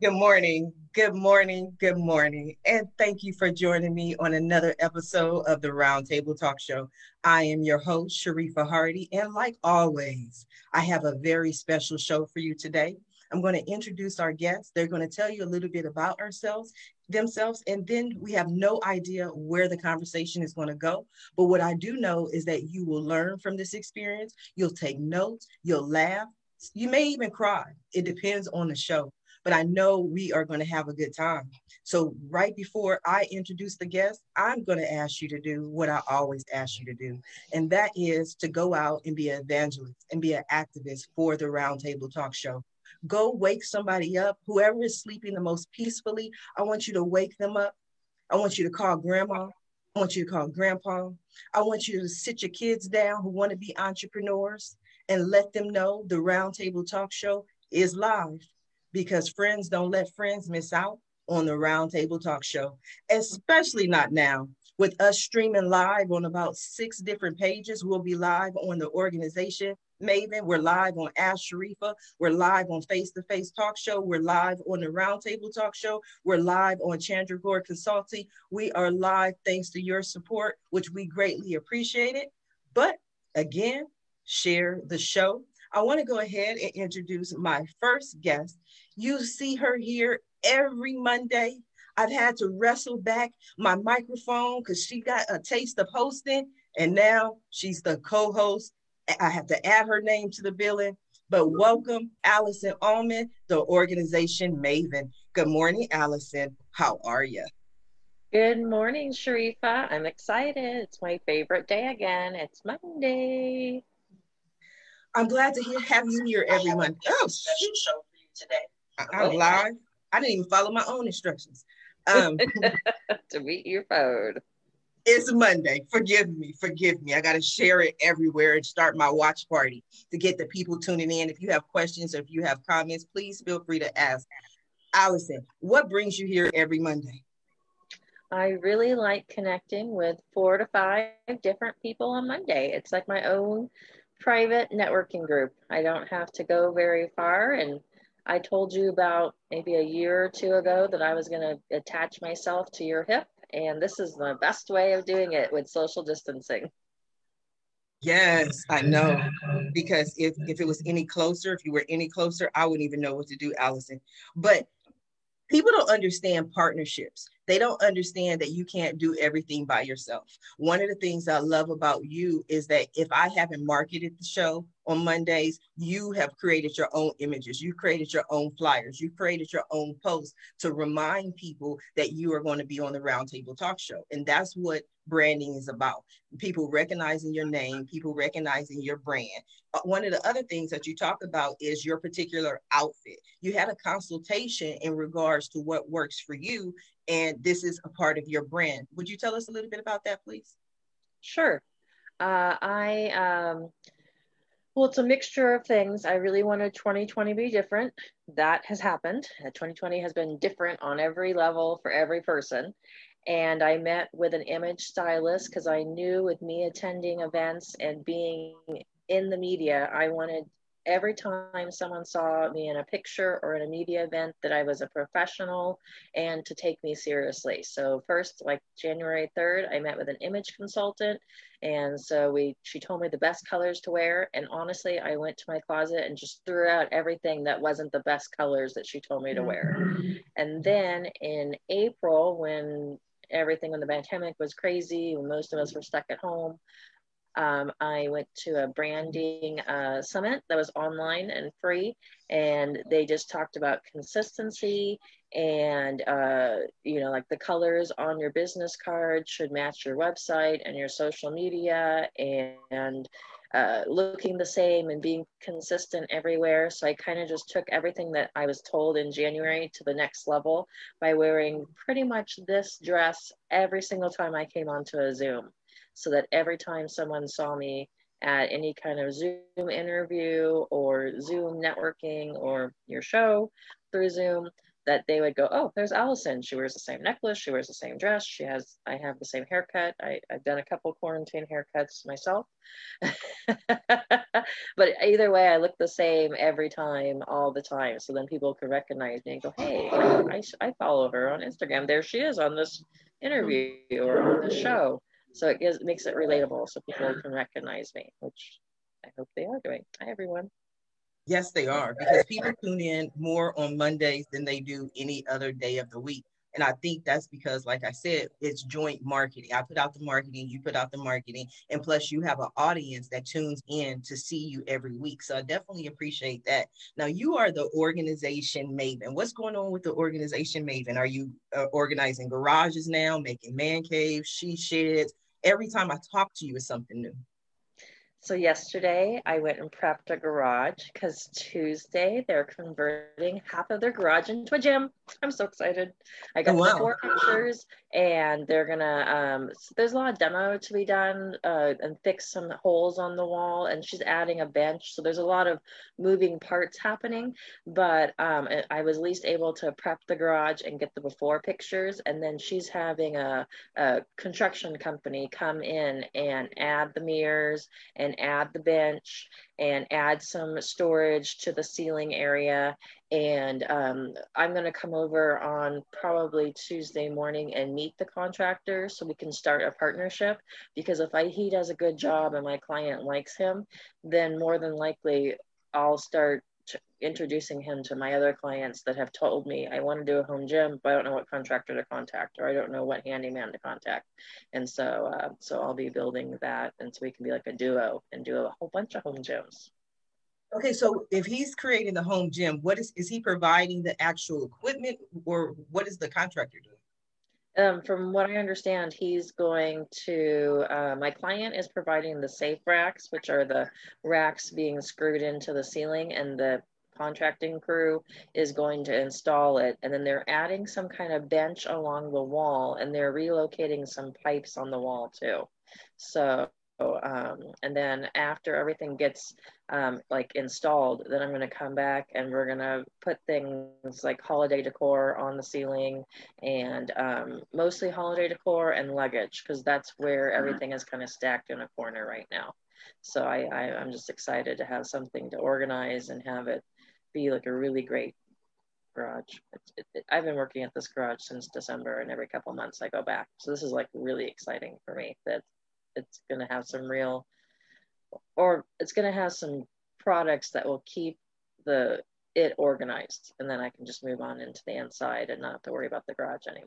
Good morning, good morning, good morning. And thank you for joining me on another episode of the Roundtable Talk Show. I am your host, Sharifa Hardy. And like always, I have a very special show for you today. I'm going to introduce our guests. They're going to tell you a little bit about themselves, and then we have no idea where the conversation is going to go. But what I do know is that you will learn from this experience. You'll take notes, you'll laugh, you may even cry. It depends on the show, but I know we are going to have a good time. So, right before I introduce the guest, I'm going to ask you to do what I always ask you to do, and that is to go out and be an evangelist and be an activist for the Roundtable Talk Show. Go wake somebody up. Whoever is sleeping the most peacefully, I want you to wake them up. I want you to call grandma. I want you to call grandpa. I want you to sit your kids down who want to be entrepreneurs and let them know the Roundtable Talk Show is live because friends don't let friends miss out on the Roundtable Talk Show, especially not now. With us streaming live on about 6 different pages, we'll be live on the organization Maven. We're live on Ask Sharifa. We're live on Face to Face Talk Show. We're live on the Roundtable Talk Show. We're live on Chandra Gore Consulting. We are live thanks to your support, which we greatly appreciate it. But again, share the show. I want to go ahead and introduce my first guest. You see her here every Monday. I've had to wrestle back my microphone because she got a taste of hosting, and now she's the co-host. I have to add her name to the billing. But welcome, Allison Ullman, the organization Maven. Good morning, Allison. How are you? Good morning, Sharifa. I'm excited. It's my favorite day again. It's Monday. I'm glad to have you here every Monday. Oh, special show for you today. I'm Oh, live. I didn't even follow my own instructions. Um, to meet your phone. it's Monday. Forgive me. Forgive me. I got to share it everywhere and start my watch party to get the people tuning in. If you have questions or if you have comments, please feel free to ask. Allison, what brings you here every Monday? I really like connecting with 4 to 5 different people on Monday. It's like my own private networking group. I don't have to go very far. And I told you about maybe a year or two ago that I was going to attach myself to your hip. And this is the best way of doing it with social distancing. Yes, I know. Because if it was any closer, if you were any closer, I wouldn't even know what to do, Allison. But people don't understand partnerships. They don't understand that you can't do everything by yourself. One of the things I love about you is that if I haven't marketed the show on Mondays, you have created your own images. You created your own flyers. You created your own posts to remind people that you are going to be on the Roundtable Talk Show. And that's what branding is about. People recognizing your name, people recognizing your brand. One of the other things that you talk about is your particular outfit. You had a consultation in regards to what works for you, and this is a part of your brand. Would you tell us a little bit about that, please? Sure. Well, it's a mixture of things. I really wanted 2020 to be different. That has happened. 2020 has been different on every level for every person. And I met with an image stylist because I knew with me attending events and being in the media, I wanted every time someone saw me in a picture or in a media event that I was a professional and to take me seriously. So first, like January 3rd, I met with an image consultant, and so she told me the best colors to wear. And honestly, I went to my closet and just threw out everything that wasn't the best colors that she told me to wear. And then in April, when the pandemic was crazy, when most of us were stuck at home, I went to a branding summit that was online and free, and they just talked about consistency and like the colors on your business card should match your website and your social media, and looking the same and being consistent everywhere. So I kind of just took everything that I was told in January to the next level by wearing pretty much this dress every single time I came onto a Zoom, so that every time someone saw me at any kind of Zoom interview or Zoom networking or your show through Zoom, that they would go, oh, there's Allison. She wears the same necklace. She wears the same dress. I have the same haircut. I've done a couple quarantine haircuts myself. But either way, I look the same every time, all the time. So then people can recognize me and go, hey, I follow her on Instagram. There she is on this interview or on this show. So makes it relatable so people can recognize me, which I hope they are doing. Hi, everyone. Yes, they are, because people tune in more on Mondays than they do any other day of the week. And I think that's because, like I said, it's joint marketing. I put out the marketing, you put out the marketing, and plus you have an audience that tunes in to see you every week. So I definitely appreciate that. Now, you are the organization maven. What's going on with the organization maven? Are you organizing garages now, making man caves, she sheds? Every time I talk to you, it's something new. So yesterday I went and prepped a garage because Tuesday they're converting half of their garage into a gym. I'm so excited. I Oh, got the wow. 4 pictures and they're gonna there's a lot of demo to be done and fix some holes on the wall, and she's adding a bench. So there's a lot of moving parts happening, but I was at least able to prep the garage and get the before pictures, and then she's having a construction company come in and add the mirrors and add the bench and add some storage to the ceiling area. And I'm going to come over on probably Tuesday morning and meet the contractor so we can start a partnership. Because if he does a good job and my client likes him, then more than likely I'll start introducing him to my other clients that have told me I want to do a home gym, but I don't know what contractor to contact, or I don't know what handyman to contact. And so I'll be building that, and so we can be like a duo and do a whole bunch of home gyms. Okay, so if he's creating the home gym, what is he providing the actual equipment, or what is the contractor doing? From what I understand, he's going to, my client is providing the safe racks, which are the racks being screwed into the ceiling, and the contracting crew is going to install it. And then they're adding some kind of bench along the wall, and they're relocating some pipes on the wall too. So, and then after everything gets like installed, then I'm going to come back and we're going to put things like holiday decor on the ceiling, and mostly holiday decor and luggage, because that's where everything is kind of stacked in a corner right now. So I'm just excited to have something to organize and have it be like a really great garage. I've been working at this garage since December, and every couple months I go back. So this is like really exciting for me that it's going to have some real, or it's going to have some products that will keep it organized, and then I can just move on into the inside and not have to worry about the garage anymore.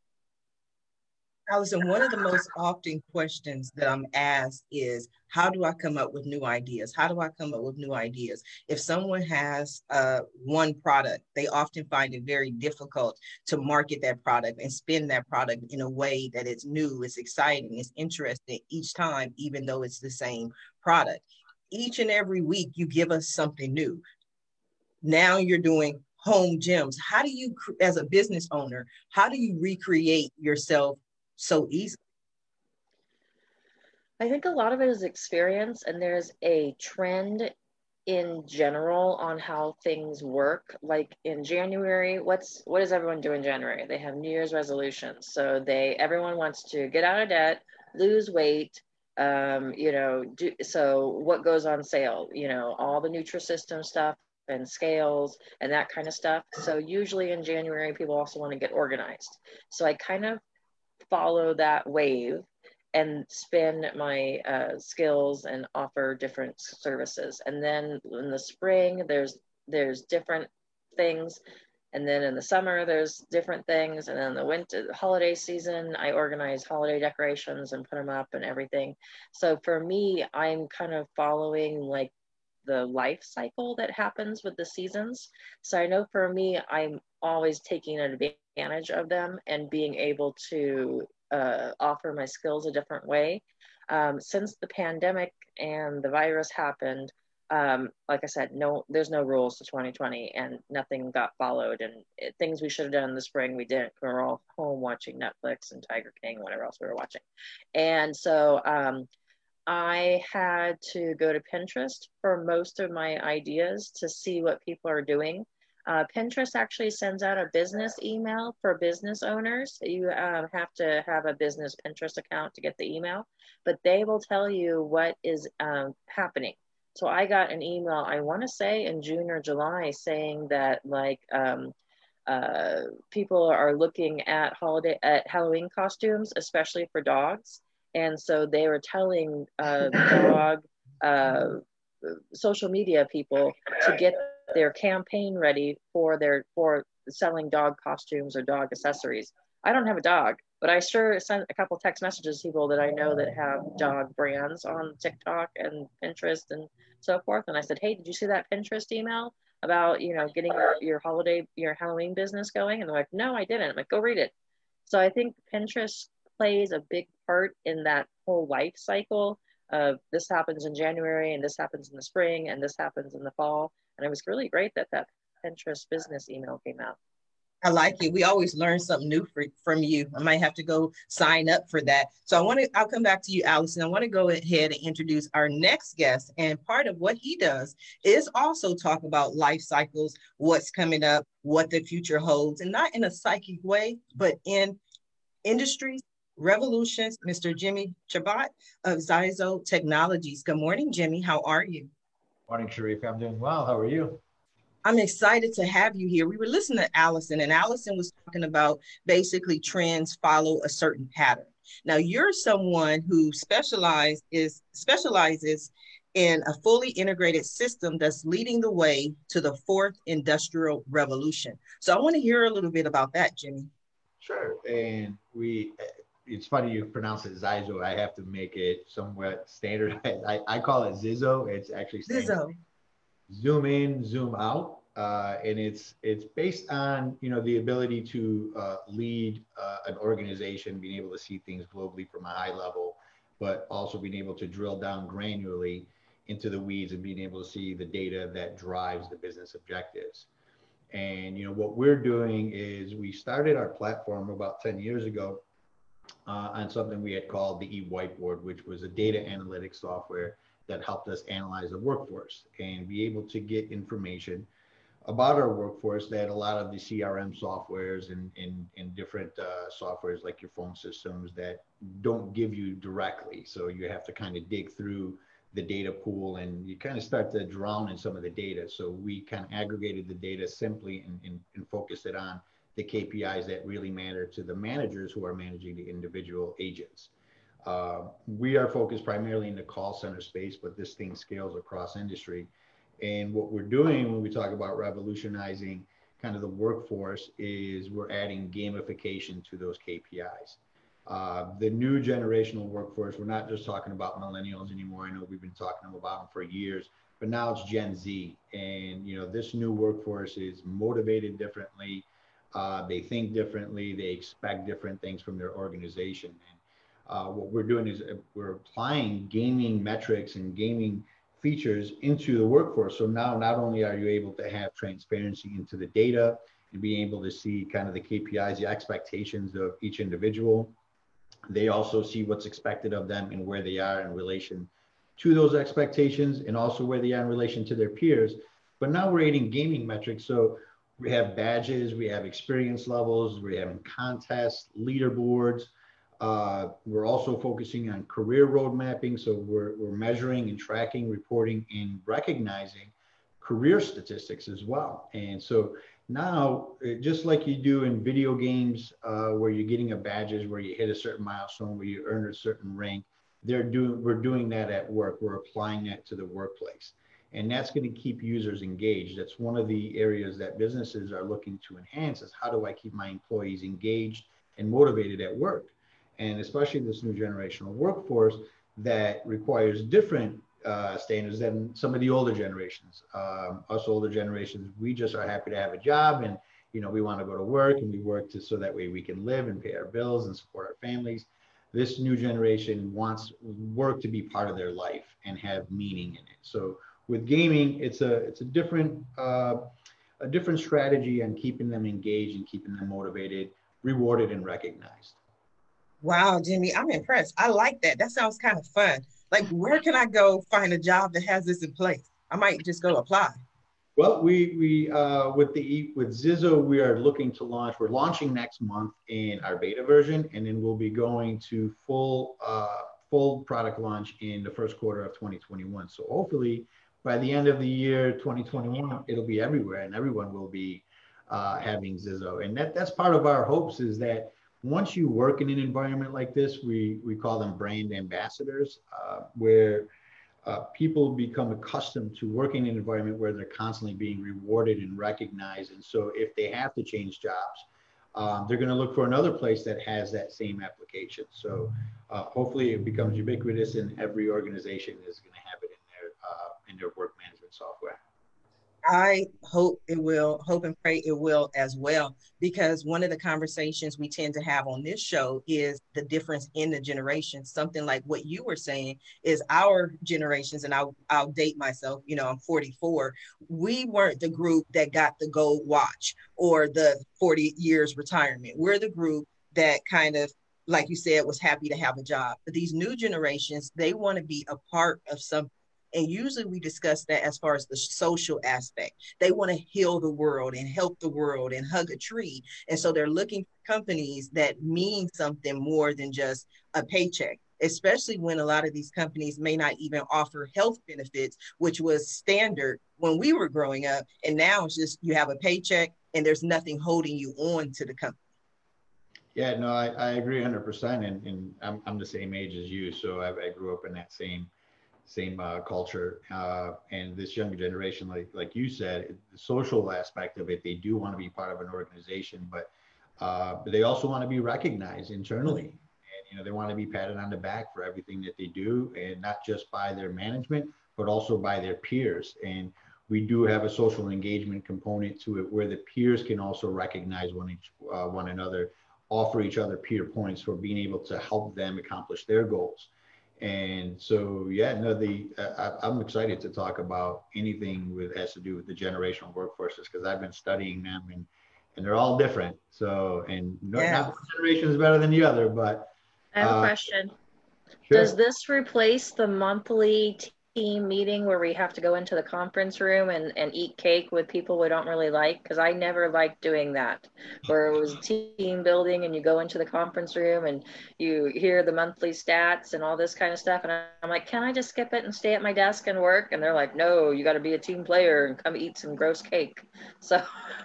Allison, one of the most often questions that I'm asked is, how do I come up with new ideas? How do I come up with new ideas? If someone has one product, they often find it very difficult to market that product and spin that product in a way that it's new, it's exciting, it's interesting each time, even though it's the same product. Each and every week, you give us something new. Now you're doing home gyms. How do you, as a business owner, how do you recreate yourself so easily? I think a lot of it is experience, and there's a trend in general on how things work. Like in January, what does everyone do in January? They have New Year's resolutions. So everyone wants to get out of debt, lose weight, so what goes on sale? All the Nutrisystem stuff and scales and that kind of stuff. So usually in January, people also want to get organized. So I kind of follow that wave and spin my skills and offer different services. And then in the spring, there's different things. And then in the summer, there's different things. And then the winter, holiday season, I organize holiday decorations and put them up and everything. So for me, I'm kind of following like the life cycle that happens with the seasons. So I know for me, I'm always taking advantage of them and being able to offer my skills a different way. Since the pandemic and the virus happened, like I said, there's no rules to 2020, and nothing got followed. And things we should have done in the spring, we didn't. We were all home watching Netflix and Tiger King, whatever else we were watching. And so I had to go to Pinterest for most of my ideas to see what people are doing. Pinterest actually sends out a business email for business owners. You have to have a business Pinterest account to get the email, but they will tell you what is happening. So I got an email, I want to say in June or July, saying that like people are looking at Halloween costumes, especially for dogs. And so they were telling dog social media people to get their campaign ready for selling dog costumes or dog accessories. I don't have a dog, but I sure sent a couple text messages to people that I know that have dog brands on TikTok and Pinterest and so forth. And I said, hey, did you see that Pinterest email about, getting your Halloween business going? And they're like, no, I didn't. I'm like, go read it. So I think Pinterest plays a big part in that whole life cycle of this happens in January and this happens in the spring and this happens in the fall. And it was really great that Pinterest business email came out. I like it. We always learn something new from you. I might have to go sign up for that. So I'll come back to you, Allison. I want to go ahead and introduce our next guest. And part of what he does is also talk about life cycles, what's coming up, what the future holds, and not in a psychic way, but in industries, revolutions. Mr. Jimmy Chabot of Zyzo Technologies. Good morning, Jimmy. How are you? Morning, Sharif. I'm doing well. How are you? I'm excited to have you here. We were listening to Allison, and Allison was talking about basically trends follow a certain pattern. Now, you're someone who specializes in a fully integrated system that's leading the way to the fourth industrial revolution. So I want to hear a little bit about that, Jimmy. Sure. And it's funny you pronounce it Zyzo. I have to make it somewhat standardized. I call it Zizzo. It's actually Zizzo. Zoom in, zoom out, and it's based on the ability to lead an organization, being able to see things globally from a high level, but also being able to drill down granularly into the weeds and being able to see the data that drives the business objectives. And what we're doing is we started our platform about 10 years ago on something we had called the eWhiteboard, which was a data analytics software that helped us analyze the workforce and be able to get information about our workforce that a lot of the CRM softwares and different softwares like your phone systems that don't give you directly. So you have to kind of dig through the data pool and you kind of start to drown in some of the data. So we kind of aggregated the data simply and focused it on the KPIs that really matter to the managers who are managing the individual agents. We are focused primarily in the call center space, but this thing scales across industry. And what we're doing when we talk about revolutionizing kind of the workforce is we're adding gamification to those KPIs. The new generational workforce, we're not just talking about millennials anymore. I know we've been talking about them for years, but now it's Gen Z. And this new workforce is motivated differently. They think differently. They expect different things from their organization. What we're doing is we're applying gaming metrics and gaming features into the workforce. So now not only are you able to have transparency into the data and being able to see kind of the KPIs, the expectations of each individual, they also see what's expected of them and where they are in relation to those expectations and also where they are in relation to their peers. But now we're adding gaming metrics. So we have badges, we have experience levels, we have contests, leaderboards. We're also focusing on career road mapping. So we're measuring and tracking, reporting, and recognizing career statistics as well. And so now, just like you do in video games, where you're getting a badges, where you hit a certain milestone, where you earn a certain rank, we're doing that at work. We're applying that to the workplace. And that's going to keep users engaged. That's one of the areas that businesses are looking to enhance is how do I keep my employees engaged and motivated at work? And especially this new generational workforce that requires different standards than some of the older generations. Us older generations, we just are happy to have a job and we want to go to work and we work so that way we can live and pay our bills and support our families. This new generation wants work to be part of their life and have meaning in it. So with gaming, it's a different strategy on keeping them engaged and keeping them motivated, rewarded, and recognized. Wow, Jimmy, I'm impressed. I like that. That sounds kind of fun. Like, where can I go find a job that has this in place? I might just go apply. Well, we with Zizzo, we are looking to launch. We're launching next month in our beta version, and then we'll be going to full product launch in the first quarter of 2021. So hopefully, by the end of the year 2021, it'll be everywhere, and everyone will be having Zizzo. And that's part of our hopes is that once you work in an environment like this, we call them brand ambassadors, where people become accustomed to working in an environment where they're constantly being rewarded and recognized. And so if they have to change jobs, they're going to look for another place that has that same application. So hopefully it becomes ubiquitous and every organization is going to have it in their work management software. I hope it will, hope and pray it will as well, because one of the conversations we tend to have on this show is the difference in the generations. Something like what you were saying is our generations, and I'll date myself, you know, I'm 44. We weren't the group that got the gold watch or the 40 years retirement. We're the group that kind of, like you said, was happy to have a job. But these new generations, they want to be a part of something. And usually we discuss that as far as the social aspect. They want to heal the world and help the world and hug a tree. And so they're looking for companies that mean something more than just a paycheck, especially when a lot of these companies may not even offer health benefits, which was standard when we were growing up. And now it's just you have a paycheck and there's nothing holding you on to the company. Yeah, no, I agree 100%. And I'm the same age as you. So I grew up in that same culture, and this younger generation, like you said, the social aspect of it, they do want to be part of an organization, but they also want to be recognized internally, and they want to be patted on the back for everything that they do, and not just by their management, but also by their peers. And we do have a social engagement component to it, where the peers can also recognize one another, offer each other peer points for being able to help them accomplish their goals. And so, yeah, no, I'm excited to talk about anything has to do with the generational workforces, because I've been studying them, and they're all different. So, and not one generation is better than the other, but. I have a question. Sure. Does this replace the monthly team meeting where we have to go into the conference room and eat cake with people we don't really like? Because I never liked doing that, where it was team building and you go into the conference room and you hear the monthly stats and all this kind of stuff. And I'm like, can I just skip it and stay at my desk and work? And they're like, no, you got to be a team player and come eat some gross cake. So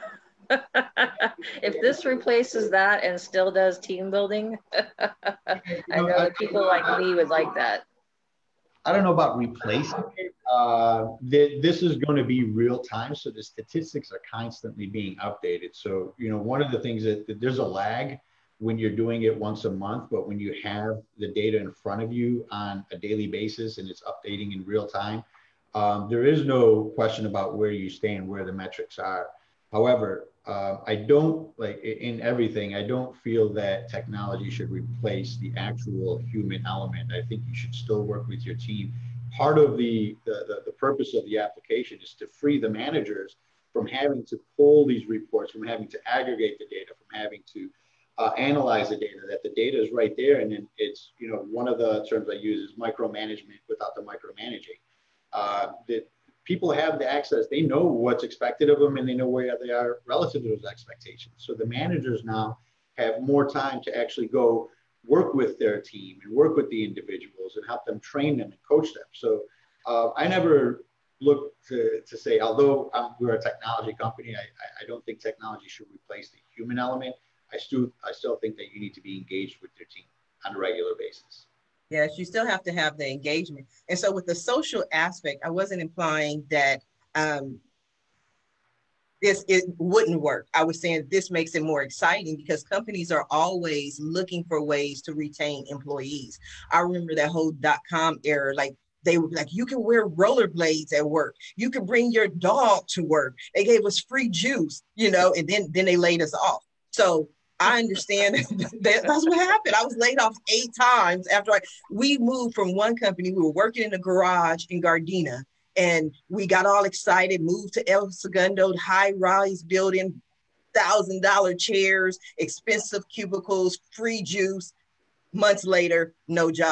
if this replaces that and still does team building, I know that people like me would like that. I don't know about replacing it. This is going to be real time, so the statistics are constantly being updated. So, one of the things that there's a lag when you're doing it once a month, but when you have the data in front of you on a daily basis and it's updating in real time, there is no question about where you stand, where the metrics are. However, I don't, like in everything, I don't feel that technology should replace the actual human element. I think you should still work with your team. Part of the purpose of the application is to free the managers from having to pull these reports, from having to aggregate the data, from having to analyze the data, that the data is right there. And then it's, one of the terms I use is micromanagement without the micromanaging. That people have the access, they know what's expected of them, and they know where they are relative to those expectations. So the managers now have more time to actually go work with their team and work with the individuals and help them train them and coach them. So I never look to say, although we're a technology company, I don't think technology should replace the human element. I still think that you need to be engaged with your team on a regular basis. Yes, you still have to have the engagement. And so with the social aspect, I wasn't implying that it wouldn't work. I was saying this makes it more exciting because companies are always looking for ways to retain employees. I remember that whole .com era, like they were like, you can wear rollerblades at work. You can bring your dog to work. They gave us free juice, and then they laid us off. So I understand that's what happened. I was laid off 8 times after we moved from one company. We were working in a garage in Gardena, and we got all excited, moved to El Segundo, high-rise building, $1,000 chairs, expensive cubicles, free juice. Months later, no job.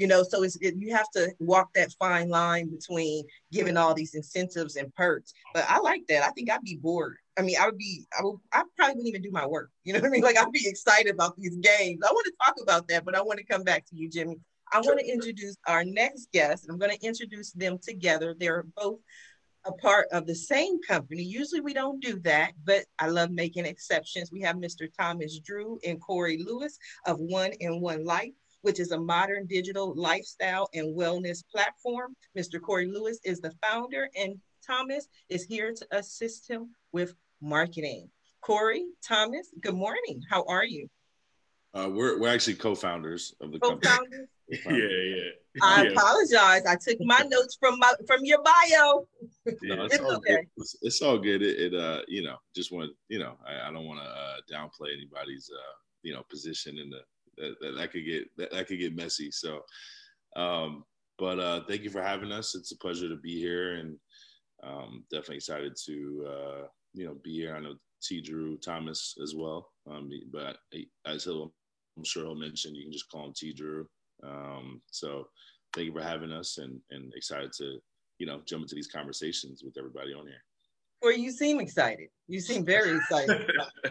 So you have to walk that fine line between giving all these incentives and perks. But I like that. I think I'd be bored. I mean, I probably wouldn't even do my work. You know what I mean? Like, I'd be excited about these games. I want to talk about that, but I want to come back to you, Jimmy. I want to introduce our next guest. I'm going to introduce them together. They're both a part of the same company. Usually we don't do that, but I love making exceptions. We have Mr. Thomas Drew and Corey Lewis of One in One Life, which is a modern digital lifestyle and wellness platform. Mr. Corey Lewis is the founder, and Thomas is here to assist him with marketing. Corey, Thomas, good morning. How are you? We're actually co-founders of the company. Yeah. I apologize. I took my notes from your bio. No, it's all okay. Good. It's all good. Just want I don't want to downplay anybody's position in that could get messy. So, but thank you for having us. It's a pleasure to be here, and definitely excited to be here. I know T. Drew Thomas as well, but as I'm sure he'll mention, you can just call him T. Drew. So thank you for having us, and excited to jump into these conversations with everybody on here. Well, you seem excited. You seem very excited.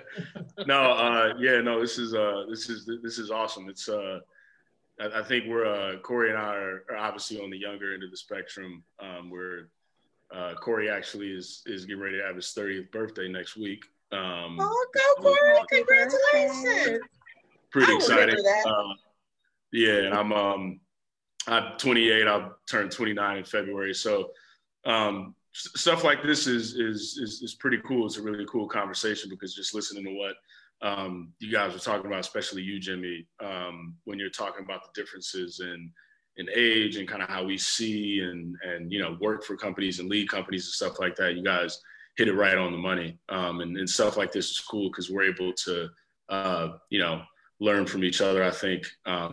This is awesome. It's I think we're Corey and I are obviously on the younger end of the spectrum. Where Corey actually is getting ready to have his 30th birthday next week. Go Corey! Congratulations! Pretty excited. And I'm 28. I'll turn 29 in February. So stuff like this is pretty cool. It's a really cool conversation, because just listening to what you guys were talking about, especially you, Jimmy, when you're talking about the differences in age and kind of how we see and work for companies and lead companies and stuff like that, you guys hit it right on the money. And stuff like this is cool because we're able to learn from each other. I think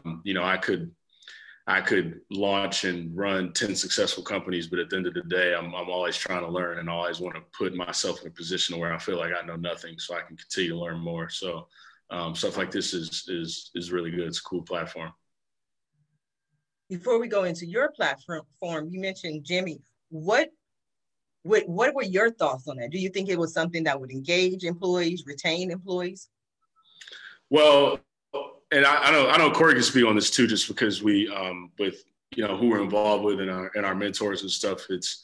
I could launch and run 10 successful companies, but at the end of the day, I'm always trying to learn and always want to put myself in a position where I feel like I know nothing, so I can continue to learn more. So stuff like this is really good. It's a cool platform. Before we go into your platform, you mentioned Jimmy. What were your thoughts on that? Do you think it was something that would engage employees, retain employees? Well, and I know Corey can speak on this too, just because we, with who we're involved with and our mentors and stuff. It's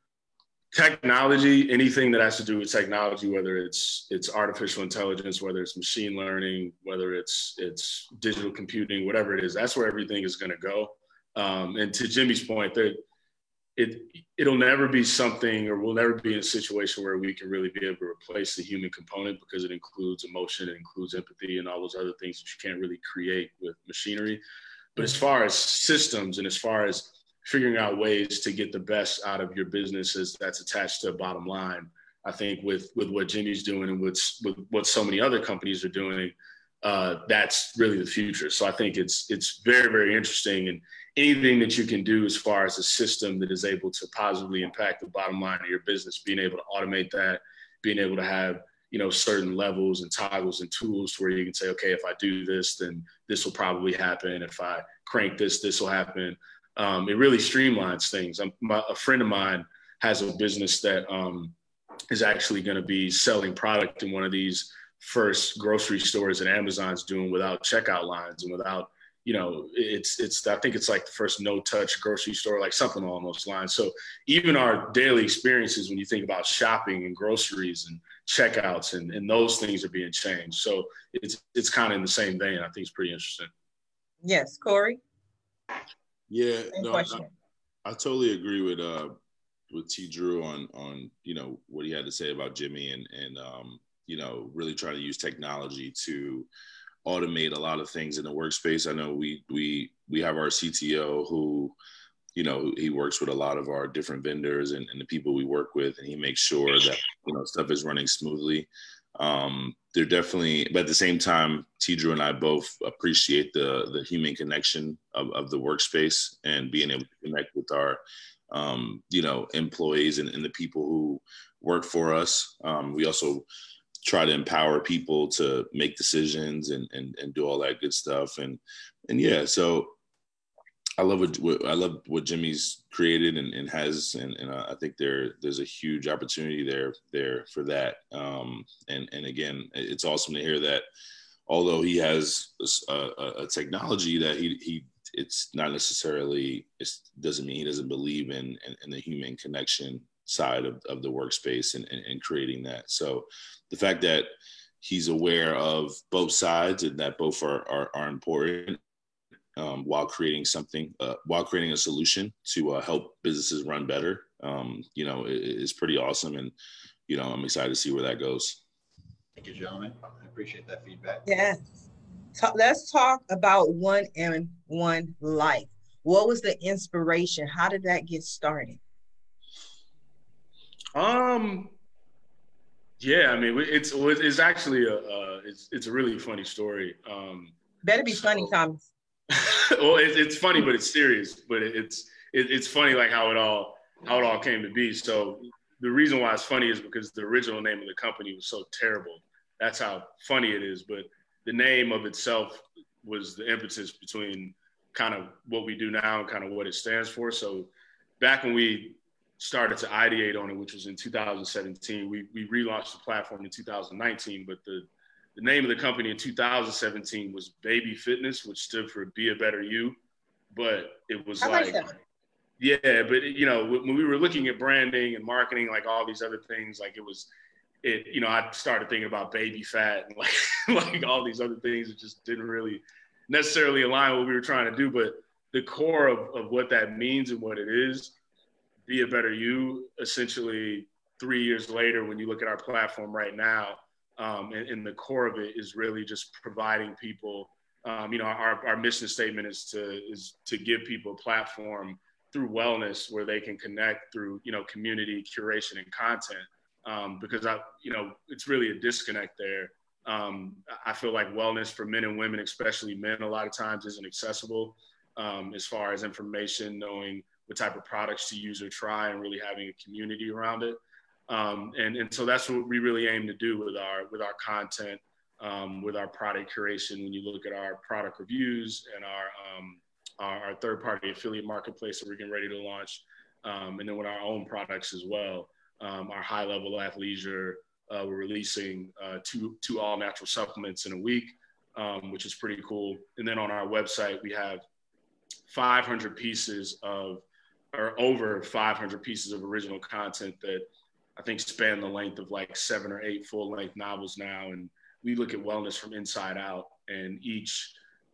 technology. Anything that has to do with technology, whether it's artificial intelligence, whether it's machine learning, whether it's digital computing, whatever it is, that's where everything is going to go. And to Jimmy's point, that it'll never be something, or we'll never be in a situation where we can really be able to replace the human component, because it includes emotion, it includes empathy, and all those other things that you can't really create with machinery. But as far as systems and as far as figuring out ways to get the best out of your businesses that's attached to a bottom line, I think with what Jimmy's doing and with what so many other companies are doing, that's really the future. So I think it's very, very interesting, and anything that you can do as far as a system that is able to positively impact the bottom line of your business, being able to automate that, being able to have certain levels and toggles and tools where you can say, okay, if I do this, then this will probably happen. If I crank this will happen. It really streamlines things. A friend of mine has a business that is actually going to be selling product in one of these first grocery stores that Amazon's doing without checkout lines and without, I think it's like the first no-touch grocery store, like something along those lines. So even our daily experiences, when you think about shopping and groceries and checkouts and those things are being changed. So it's kind of in the same vein. I think it's pretty interesting. Yes, Corey? Yeah, no, I totally agree with T. Drew on what he had to say about Jimmy and really trying to use technology to automate a lot of things in the workspace. I know we have our CTO who, he works with a lot of our different vendors and the people we work with, and he makes sure that, stuff is running smoothly. They're definitely, but at the same time, T. Drew and I both appreciate the human connection of the workspace and being able to connect with our, employees and the people who work for us. We also try to empower people to make decisions and do all that good stuff. And yeah, so I love what Jimmy's created and has, and I think there's a huge opportunity there for that. And again, it's awesome to hear that. Although he has a technology that it's not necessarily, it doesn't mean he doesn't believe in the human connection side of the workspace and creating that. So the fact that he's aware of both sides and that both are important. While creating a solution to help businesses run better, is pretty awesome. And, I'm excited to see where that goes. Thank you, gentlemen. I appreciate that feedback. Yes. Let's talk about One and One Life. What was the inspiration? How did that get started? Yeah, I mean, it's actually it's a really funny story. Better be funny, Thomas. Well, it's funny, but it's serious. But it's funny, like how it all came to be. So the reason why it's funny is because the original name of the company was so terrible. That's how funny it is. But the name of itself was the impetus between kind of what we do now and kind of what it stands for. So back when we started to ideate on it, which was in 2017, we relaunched the platform in 2019, but the name of the company in 2017 was Baby Fitness, which stood for Be a Better You. But it was yeah, but when we were looking at branding and marketing, like all these other things, like I started thinking about baby fat and like all these other things that just didn't really necessarily align with what we were trying to do. But the core of what that means and what it is, Be a Better You, essentially 3 years later, when you look at our platform right now, and the core of it is really just providing people, our mission statement is to give people a platform through wellness where they can connect through, community, curation, and content. Because it's really a disconnect there. I feel like wellness for men and women, especially men, a lot of times isn't accessible as far as information, knowing what type of products to use or try, and really having a community around it. And so that's what we really aim to do with our content, with our product curation. When you look at our product reviews and our third-party affiliate marketplace that we're getting ready to launch, and then with our own products as well. Our high-level athleisure, we're releasing two all-natural supplements in a week, which is pretty cool. And then on our website, we have 500 pieces or over 500 pieces of original content that I think span the length of like 7 or 8 full-length novels now. And we look at wellness from inside out, and each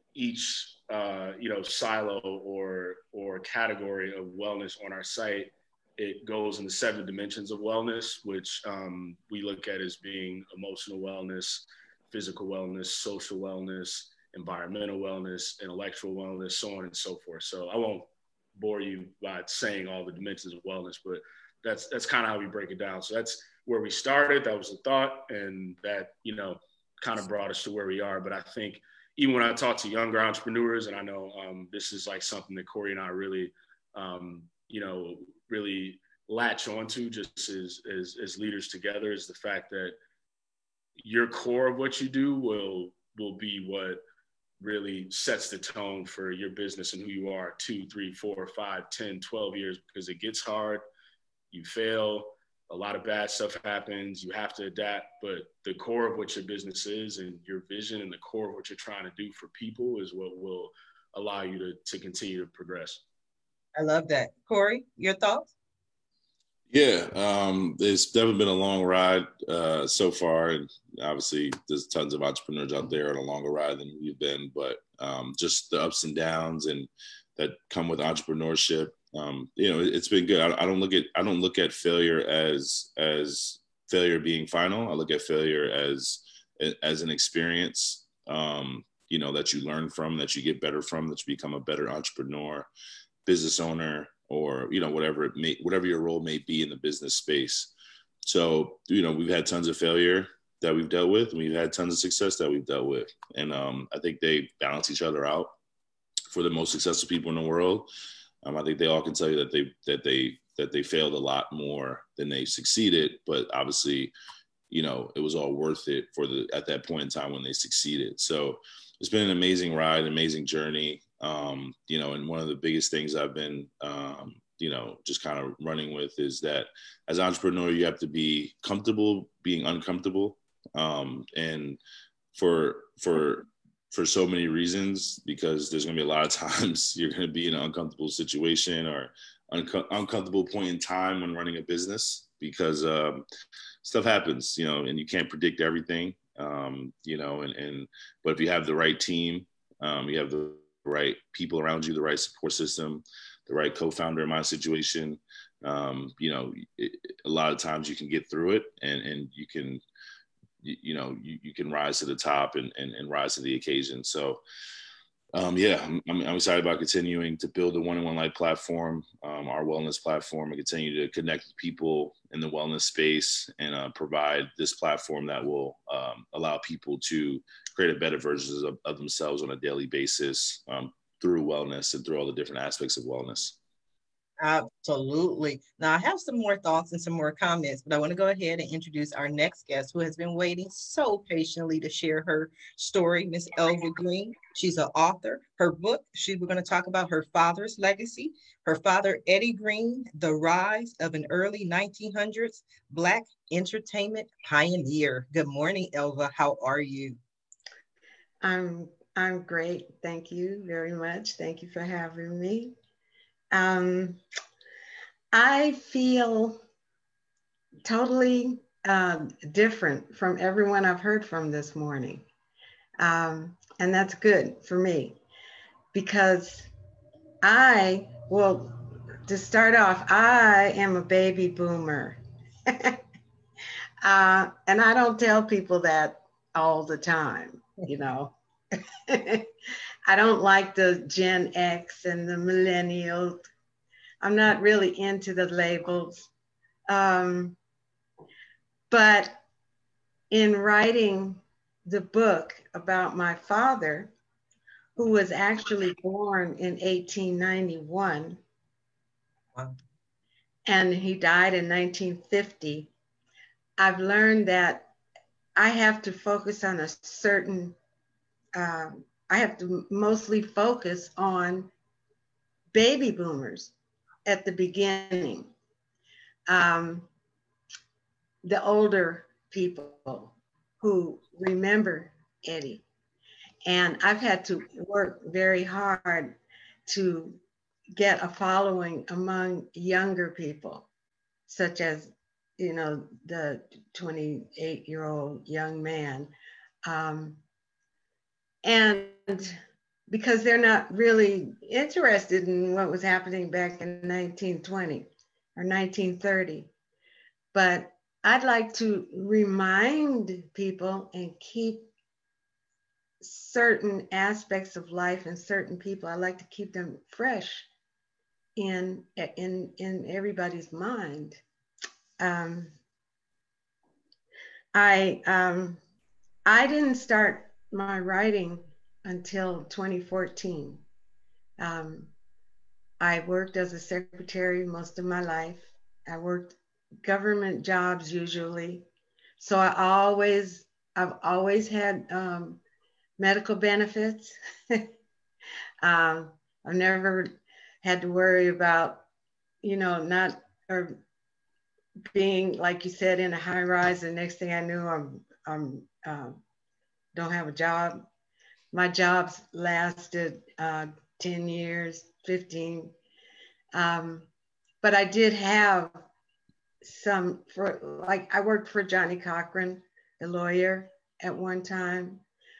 silo or category of wellness on our site, it goes into 7 dimensions of wellness, which we look at as being emotional wellness, physical wellness, social wellness, environmental wellness, intellectual wellness, so on and so forth. So I won't bore you by saying all the dimensions of wellness, but that's kind of how we break it down. So that's where we started. That was the thought, and that, kind of brought us to where we are. But I think even when I talk to younger entrepreneurs, and I know this is like something that Corey and I really, really latch onto just as leaders together, is the fact that your core of what you do will be what really sets the tone for your business and who you are 2, 3, 4, 5, 10, 12 years, because it gets hard. You fail, a lot of bad stuff happens, you have to adapt, but the core of what your business is and your vision and the core of what you're trying to do for people is what will allow you to continue to progress. I love that. Corey, your thoughts? Yeah, it's definitely been a long ride so far, and obviously there's tons of entrepreneurs out there on a longer ride than we've been, but just the ups and downs and that come with entrepreneurship. It's been good. I don't look at failure as failure being final. I look at failure as an experience, that you learn from, that you get better from, that you become a better entrepreneur, business owner, or whatever your role may be in the business space. So we've had tons of failure that we've dealt with, and we've had tons of success that we've dealt with, and I think they balance each other out. For the most successful people in the world, I think they all can tell you that they failed a lot more than they succeeded, but obviously, it was all worth it at that point in time when they succeeded. So it's been an amazing ride, amazing journey. You know, and one of the biggest things I've been, you know, just kind of running with is that as an entrepreneur, you have to be comfortable being uncomfortable. And for so many reasons, because there's going to be a lot of times you're going to be in an uncomfortable situation or uncomfortable point in time when running a business, because stuff happens, you know, and you can't predict everything, you know, but if you have the right team, you have the right people around you, the right support system, the right co-founder in my situation, you know, a lot of times you can get through it, and you can, you know, you can rise to the top and rise to the occasion. So yeah, I'm excited about continuing to build a one-on-one life platform, our wellness platform, and continue to connect with people in the wellness space, and provide this platform that will allow people to create a better versions of themselves on a daily basis, through wellness and through all the different aspects of wellness. Absolutely. Now, I have some more thoughts and some more comments, but I want to go ahead and introduce our next guest, who has been waiting so patiently to share her story, Miss Elva Green. She's an author. Her book, we're going to talk about her father's legacy. Her father, Eddie Green, the rise of an early 1900s Black entertainment pioneer. Good morning, Elva. How are you? I'm great. Thank you very much. Thank you for having me. I feel totally different from everyone I've heard from this morning. And that's good for me, because to start off, I am a baby boomer. And I don't tell people that all the time, you know. I don't like the Gen X and the millennials. I'm not really into the labels. But in writing the book about my father, who was actually born in 1891, wow, and he died in 1950, I've learned that I have to focus on a certain, I have to mostly focus on baby boomers at the beginning, the older people who remember Eddie. And I've had to work very hard to get a following among younger people, such as, you know, the 28-year-old young man. And because they're not really interested in what was happening back in 1920 or 1930. But I'd like to remind people and keep certain aspects of life and certain people, I like to keep them fresh in everybody's mind. I didn't start my writing until 2014. I worked as a secretary most of my life. I worked government jobs usually. So I've always had medical benefits. I've never had to worry about, you know, not or being, like you said, in a high rise. The next thing I knew, I'm don't have a job. My jobs lasted 10 years, 15. But I did have some, I worked for Johnny Cochran, the lawyer, at one time.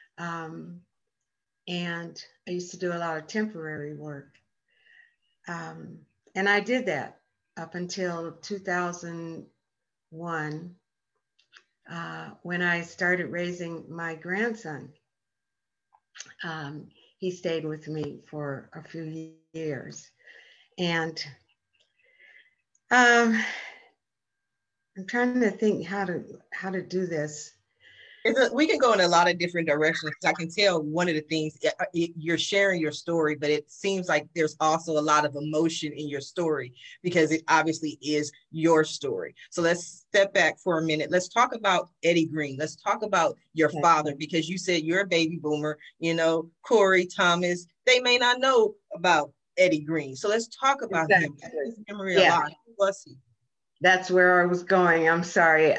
And I used to do a lot of temporary work. And I did that up until 2001, when I started raising my grandson. He stayed with me for a few years. And I'm trying to think how to do this. We can go in a lot of different directions. I can tell one of the things you're sharing your story, but it seems like there's also a lot of emotion in your story because it obviously is your story. So let's step back for a minute. Let's talk about Eddie Green. Let's talk about your father, because you said you're a baby boomer. You know, Corey, Thomas, they may not know about Eddie Green. So let's talk about him. His memory alive. Who was he? That's where I was going. I'm sorry.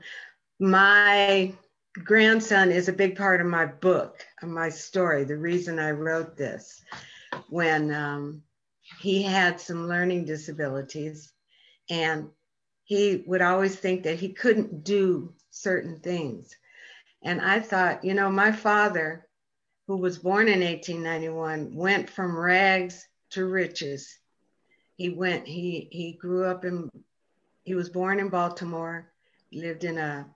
My grandson is a big part of my book, of my story, the reason I wrote this. When he had some learning disabilities, and he would always think that he couldn't do certain things. And I thought, you know, my father, who was born in 1891, went from rags to riches. He grew up he was born in Baltimore, lived in a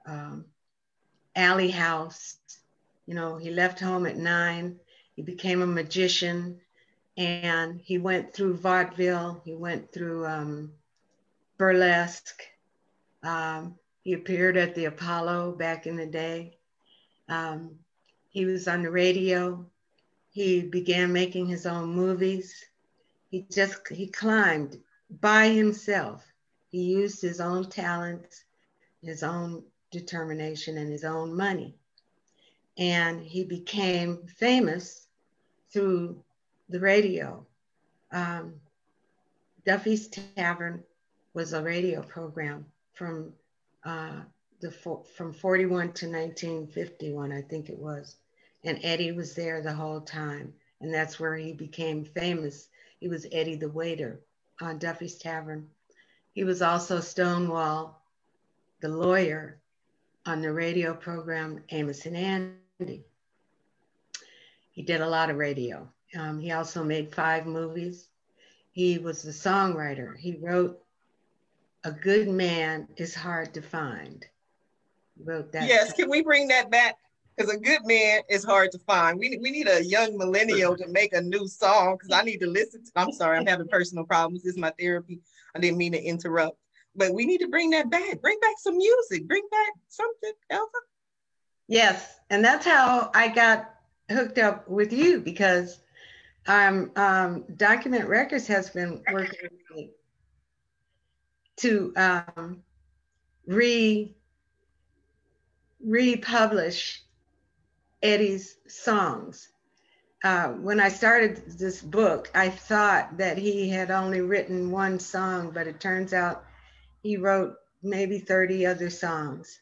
alley house. You know, he left home at 9. He became a magician, and he went through vaudeville. He went through burlesque. He appeared at the Apollo back in the day. He was on the radio. He began making his own movies. He climbed by himself. He used his own talents, his own determination, and his own money. And he became famous through the radio. Duffy's Tavern was a radio program from 41 to 1951, I think it was. And Eddie was there the whole time. And that's where he became famous. He was Eddie the waiter on Duffy's Tavern. He was also Stonewall, the lawyer, on the radio program Amos and Andy. He did a lot of radio. He also made 5 movies. He was the songwriter. He wrote "A Good Man is Hard to Find." He wrote that. Yes, can we bring that back? Because a good man is hard to find. We need a young millennial to make a new song, because I need to listen to. I'm sorry, I'm having personal problems. This is my therapy. I didn't mean to interrupt. But we need to bring that back. Bring back some music. Bring back something, Elva. Yes, and that's how I got hooked up with you, because Document Records has been working with me to republish Eddie's songs. When I started this book, I thought that he had only written 1 song, but it turns out he wrote maybe 30 other songs.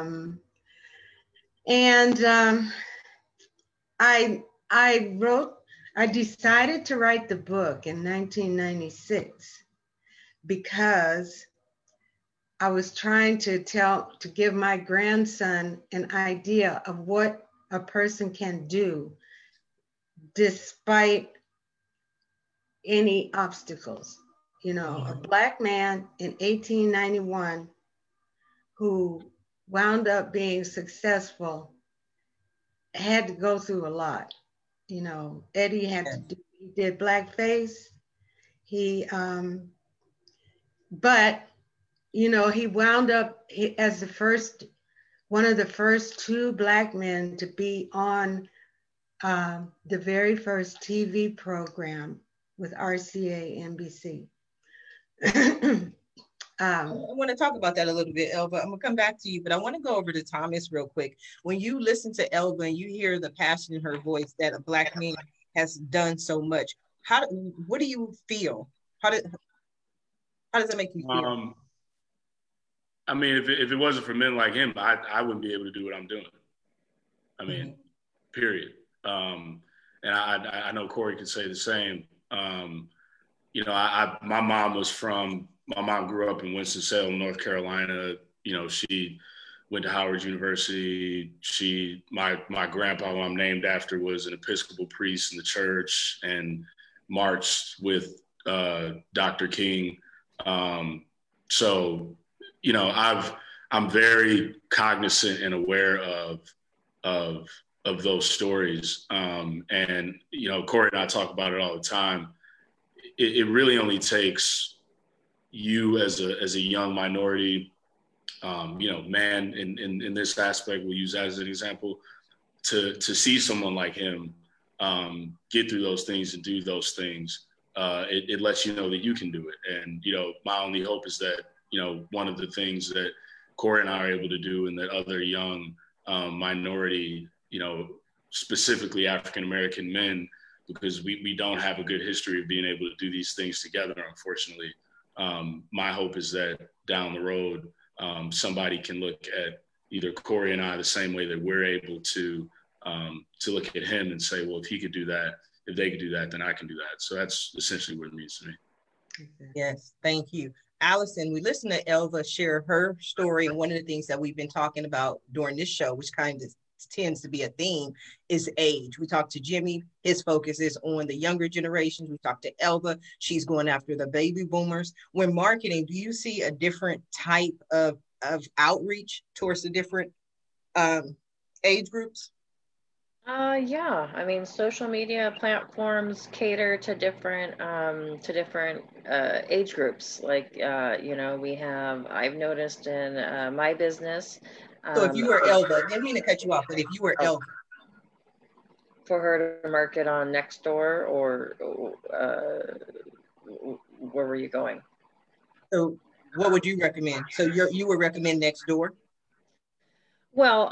I decided to write the book in 1996 because I was trying to give my grandson an idea of what a person can do despite any obstacles. You know, a Black man in 1891 who wound up being successful had to go through a lot. You know, Eddie he did blackface. But you know, he wound up as one of the first 2 Black men to be on the very first TV program with RCA NBC. I want to talk about that a little bit, Elva. I'm gonna come back to you, but I want to go over to Thomas real quick. When you listen to Elva and you hear the passion in her voice that a Black man has done so much, what do you feel? How does it make you feel? I mean, if it wasn't for men like him, I wouldn't be able to do what I'm doing. I mean, period. And I know Corey could say the same. You know, my mom grew up in Winston-Salem, North Carolina. You know, she went to Howard University. My grandpa, who I'm named after, was an Episcopal priest in the church and marched with Dr. King. So, you know, I'm very cognizant and aware of those stories. And, you know, Corey and I talk about it all the time. It really only takes you as a young minority man in this aspect, we'll use as an example, to see someone like him get through those things and do those things, it lets you know that you can do it. And, my only hope is that, one of the things that Corey and I are able to do, and that other young minority, specifically African-American men, because we don't have a good history of being able to do these things together, unfortunately. My hope is that down the road, somebody can look at either Corey and I the same way that we're able to look at him and say, well, if he could do that, if they could do that, then I can do that. So that's essentially what it means to me. Yes, thank you. Allison, we listened to Elva share her story, and one of the things that we've been talking about during this show, which kind of tends to be a theme, is age. We talked to Jimmy, his focus is on the younger generations. We talked to Elva, she's going after the baby boomers. When marketing, do you see a different type of outreach towards the different age groups? Yeah, I mean, social media platforms cater to different age groups. Like, I've noticed in my business. So if you were Elva, I didn't mean to cut you off, but if you were Elva, for her to market on Nextdoor, or where were you going? So what would you recommend? So you would recommend Nextdoor? Well,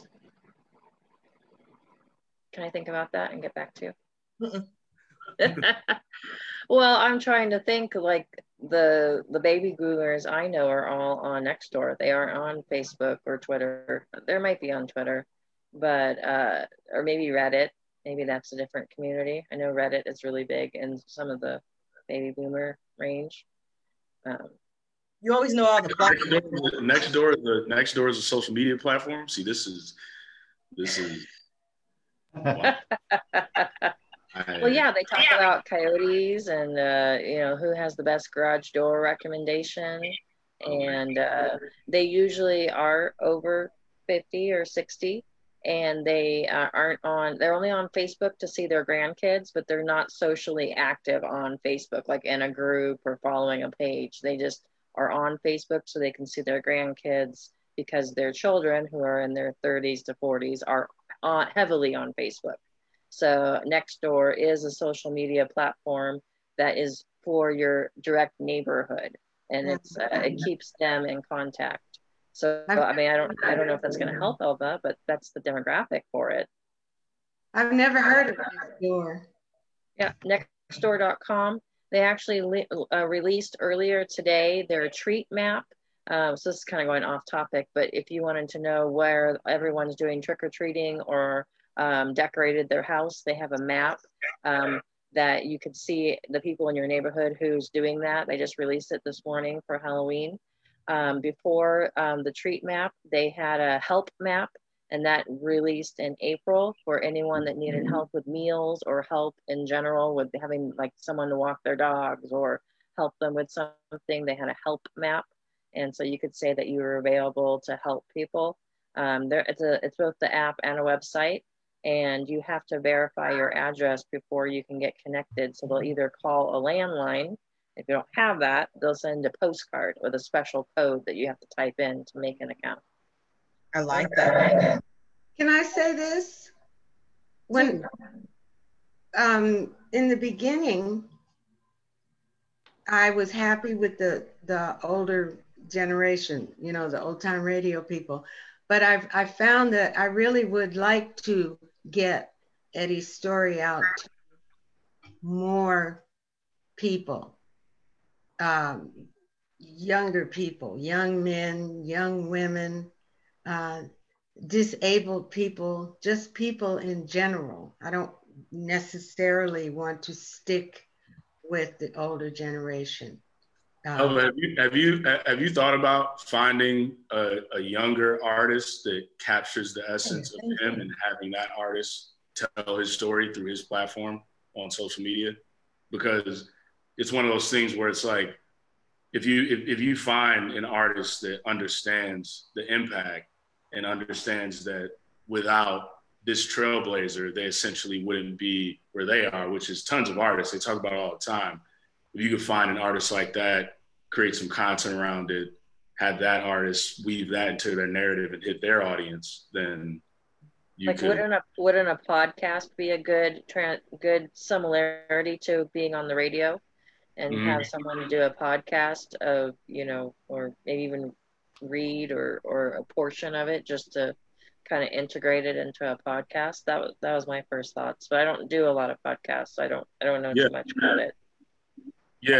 can I think about that and get back to you? Well, I'm trying to think, like the baby boomers I know are all on Nextdoor. They aren't on Facebook or Twitter. There might be on Twitter, but or maybe Reddit. Maybe that's a different community. I know Reddit is really big in some of the baby boomer range. You always know all the Nextdoor is a social media platform. See, this is. Wow. Well, yeah, they talk about coyotes and who has the best garage door recommendation, and they usually are over 50 or 60, and they they're only on Facebook to see their grandkids, but they're not socially active on Facebook, like in a group or following a page. They just are on Facebook so they can see their grandkids, because their children, who are in their 30s to 40s, are heavily on Facebook. So Nextdoor is a social media platform that is for your direct neighborhood, and it keeps them in contact. So I mean, I don't know if that's going to help Elva, but that's the demographic for it. I've never heard of Nextdoor. Yeah, Nextdoor.com. They actually released earlier today their treat map. So this is kind of going off topic, but if you wanted to know where everyone's doing trick-or-treating or decorated their house, they have a map that you could see the people in your neighborhood who's doing that. They just released it this morning for Halloween. Before the treat map, they had a help map, and that released in April for anyone that needed help with meals or help in general with having like someone to walk their dogs or help them with something. They had a help map. And so you could say that you were available to help people. It's both the app and a website, and you have to verify your address before you can get connected. So they'll either call a landline. If you don't have that, they'll send a postcard with a special code that you have to type in to make an account. I like that. Can I say this? When in the beginning, I was happy with the older generation, the old time radio people. But I found that I really would like to get Eddie's story out to more people, younger people, young men, young women, disabled people, just people in general. I don't necessarily want to stick with the older generation. Have you thought about finding a younger artist that captures the essence of him and having that artist tell his story through his platform on social media? Because it's one of those things where it's like, if you find an artist that understands the impact and understands that without this trailblazer, they essentially wouldn't be where they are, which is tons of artists. They talk about it all the time. If you could find an artist like that, create some content around it, have that artist weave that into their narrative and hit their audience, then you like could. Wouldn't a podcast be a good similarity to being on the radio, and have someone do a podcast of, or maybe even read or a portion of it, just to kind of integrate it into a podcast? That was my first thoughts, but I don't do a lot of podcasts. I don't know too much about it. Yeah,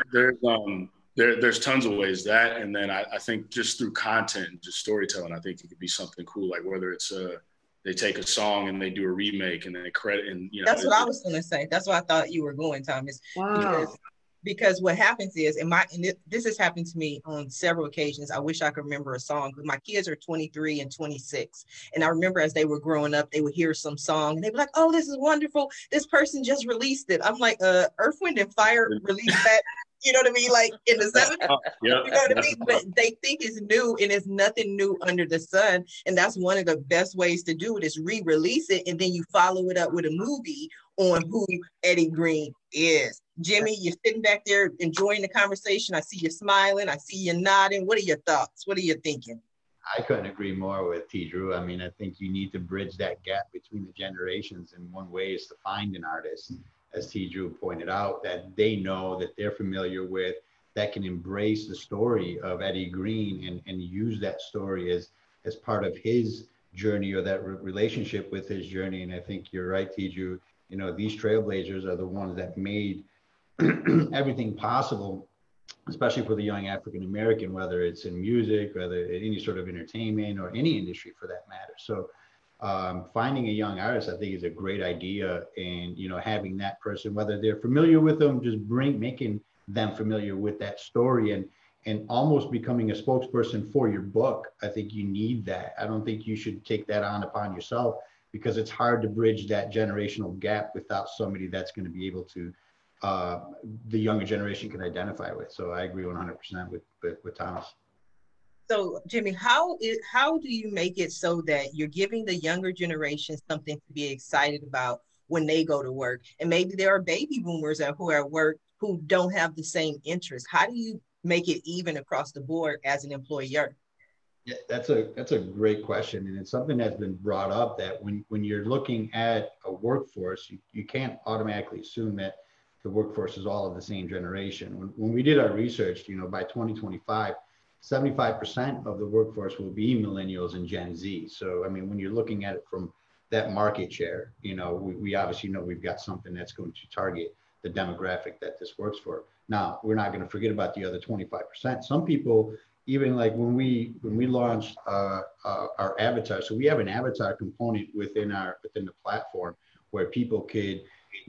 there's tons of ways that, and then I think just through content and just storytelling, I think it could be something cool, like whether it's they take a song and they do a remake and they credit, and that's what I was going to say. That's what I thought you were going, Thomas. Wow. Because what happens is, this has happened to me on several occasions. I wish I could remember a song, but my kids are 23 and 26. And I remember as they were growing up, they would hear some song and they'd be like, oh, this is wonderful. This person just released it. I'm like, Earth, Wind & Fire released that. You know what I mean? Like in the 70s, you know what I mean? But they think it's new, and it's nothing new under the sun. And that's one of the best ways to do it, is re-release it. And then you follow it up with a movie on who Eddie Green is. Jimmy, you're sitting back there enjoying the conversation. I see you smiling. I see you nodding. What are your thoughts? What are you thinking? I couldn't agree more with T. Drew. I mean, I think you need to bridge that gap between the generations. And one way is to find an artist, as T. Drew pointed out, that they know, that they're familiar with, that can embrace the story of Eddie Green and use that story as part of his journey, or that relationship with his journey. And I think you're right, T. Drew. These trailblazers are the ones that made everything possible, especially for the young African American, whether it's in music, whether any sort of entertainment, or any industry for that matter. So finding a young artist, I think, is a great idea. And, having that person, whether they're familiar with them, just making them familiar with that story, and almost becoming a spokesperson for your book. I think you need that. I don't think you should take that on upon yourself, because it's hard to bridge that generational gap without somebody that's going to be able to, the younger generation can identify with. So I agree 100% with Thomas. So Jimmy, how do you make it so that you're giving the younger generation something to be excited about when they go to work? And maybe there are baby boomers who are at work who don't have the same interest. How do you make it even across the board as an employer? Yeah, that's a great question. And it's something that's been brought up, that when you're looking at a workforce, you can't automatically assume that the workforce is all of the same generation. When we did our research, by 2025, 75% of the workforce will be millennials and Gen Z. So, I mean, when you're looking at it from that market share, we obviously know we've got something that's going to target the demographic that this works for. Now, we're not going to forget about the other 25%. Some people, even like when we launched our avatar, so we have an avatar component within the platform where people could,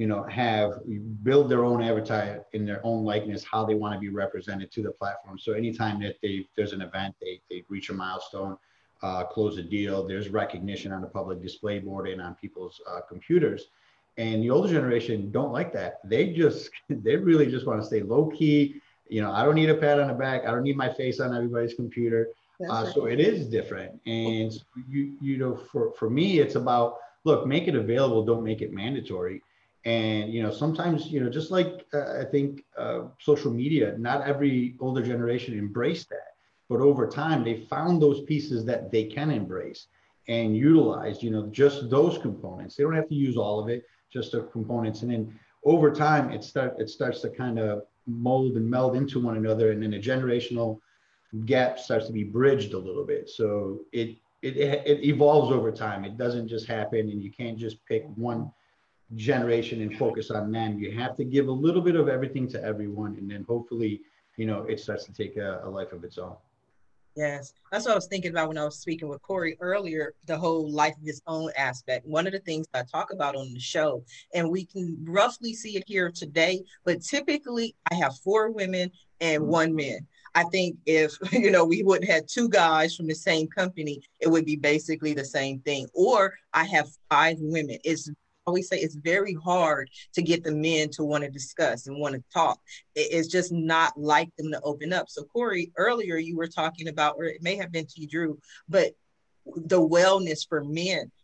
build their own avatar in their own likeness, how they want to be represented to the platform. So anytime that there's an event, they reach a milestone, close a deal, there's recognition on the public display board and on people's computers. And the older generation don't like that. They really just want to stay low key. I don't need a pat on the back. I don't need my face on everybody's computer. So it is different. And for me, it's about, look, make it available. Don't make it mandatory. And, sometimes, just like I think social media, not every older generation embraced that. But over time, they found those pieces that they can embrace and utilize, just those components. They don't have to use all of it, just the components. And then over time, it starts to kind of mold and meld into one another. And then the generational gap starts to be bridged a little bit. So it evolves over time. It doesn't just happen, and you can't just pick one generation and focus on them. You have to give a little bit of everything to everyone, and then hopefully, it starts to take a life of its own. Yes, that's what I was thinking about when I was speaking with Corey earlier, the whole life of its own aspect. One of the things I talk about on the show, and we can roughly see it here today, but typically I have 4 women and 1 man. I think if, we wouldn't have 2 guys from the same company, it would be basically the same thing. Or I have 5 women. I always say it's very hard to get the men to want to discuss and want to talk. It's just not like them to open up. So Corey, earlier you were talking about, or it may have been T. Drew, but the wellness for men,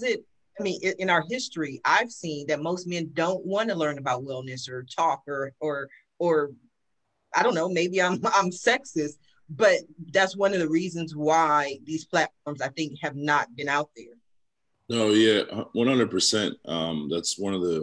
in our history, I've seen that most men don't want to learn about wellness or talk or I don't know, maybe I'm sexist, but that's one of the reasons why these platforms, I think, have not been out there. No, yeah, 100%. That's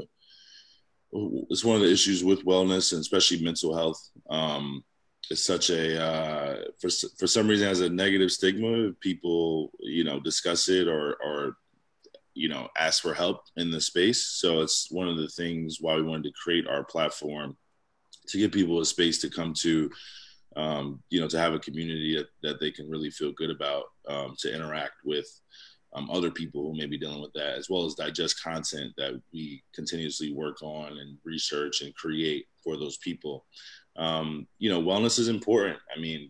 it's one of the issues with wellness, and especially mental health. It's such a for some reason has a negative stigma. People, discuss it or ask for help in the space. So it's one of the things why we wanted to create our platform, to give people a space to come to, to have a community that they can really feel good about, to interact with other people who may be dealing with that, as well as digest content that we continuously work on and research and create for those people. Wellness is important. I mean,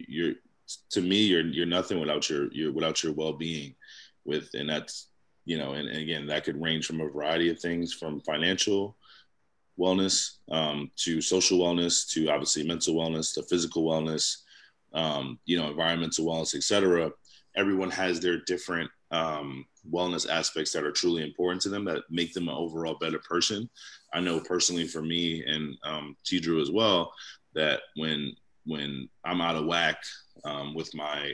to me, you're nothing without your well-being. And that's, and again, that could range from a variety of things, from financial wellness to social wellness to obviously mental wellness to physical wellness, environmental wellness, etc. Everyone has their different wellness aspects that are truly important to them, that make them an overall better person. I know personally for me and T. Drew as well, that when I'm out of whack with my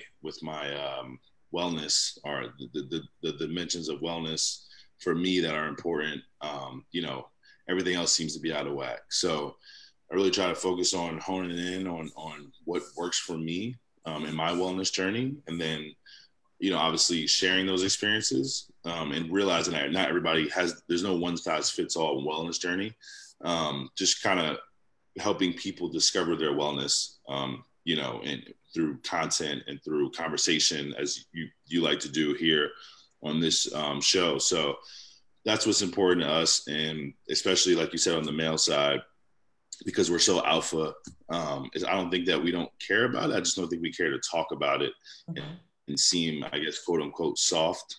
wellness, or the dimensions of wellness for me that are important, everything else seems to be out of whack. So I really try to focus on honing in on what works for me in my wellness journey, and then obviously sharing those experiences and realizing that not everybody there's no one size fits all wellness journey. Just kind of helping people discover their wellness, and through content and through conversation, as you like to do here on this show. So that's what's important to us. And especially, like you said, on the male side, because we're so alpha, I don't think that we don't care about it. I just don't think we care to talk about it. Mm-hmm. And seem, I guess, quote unquote, soft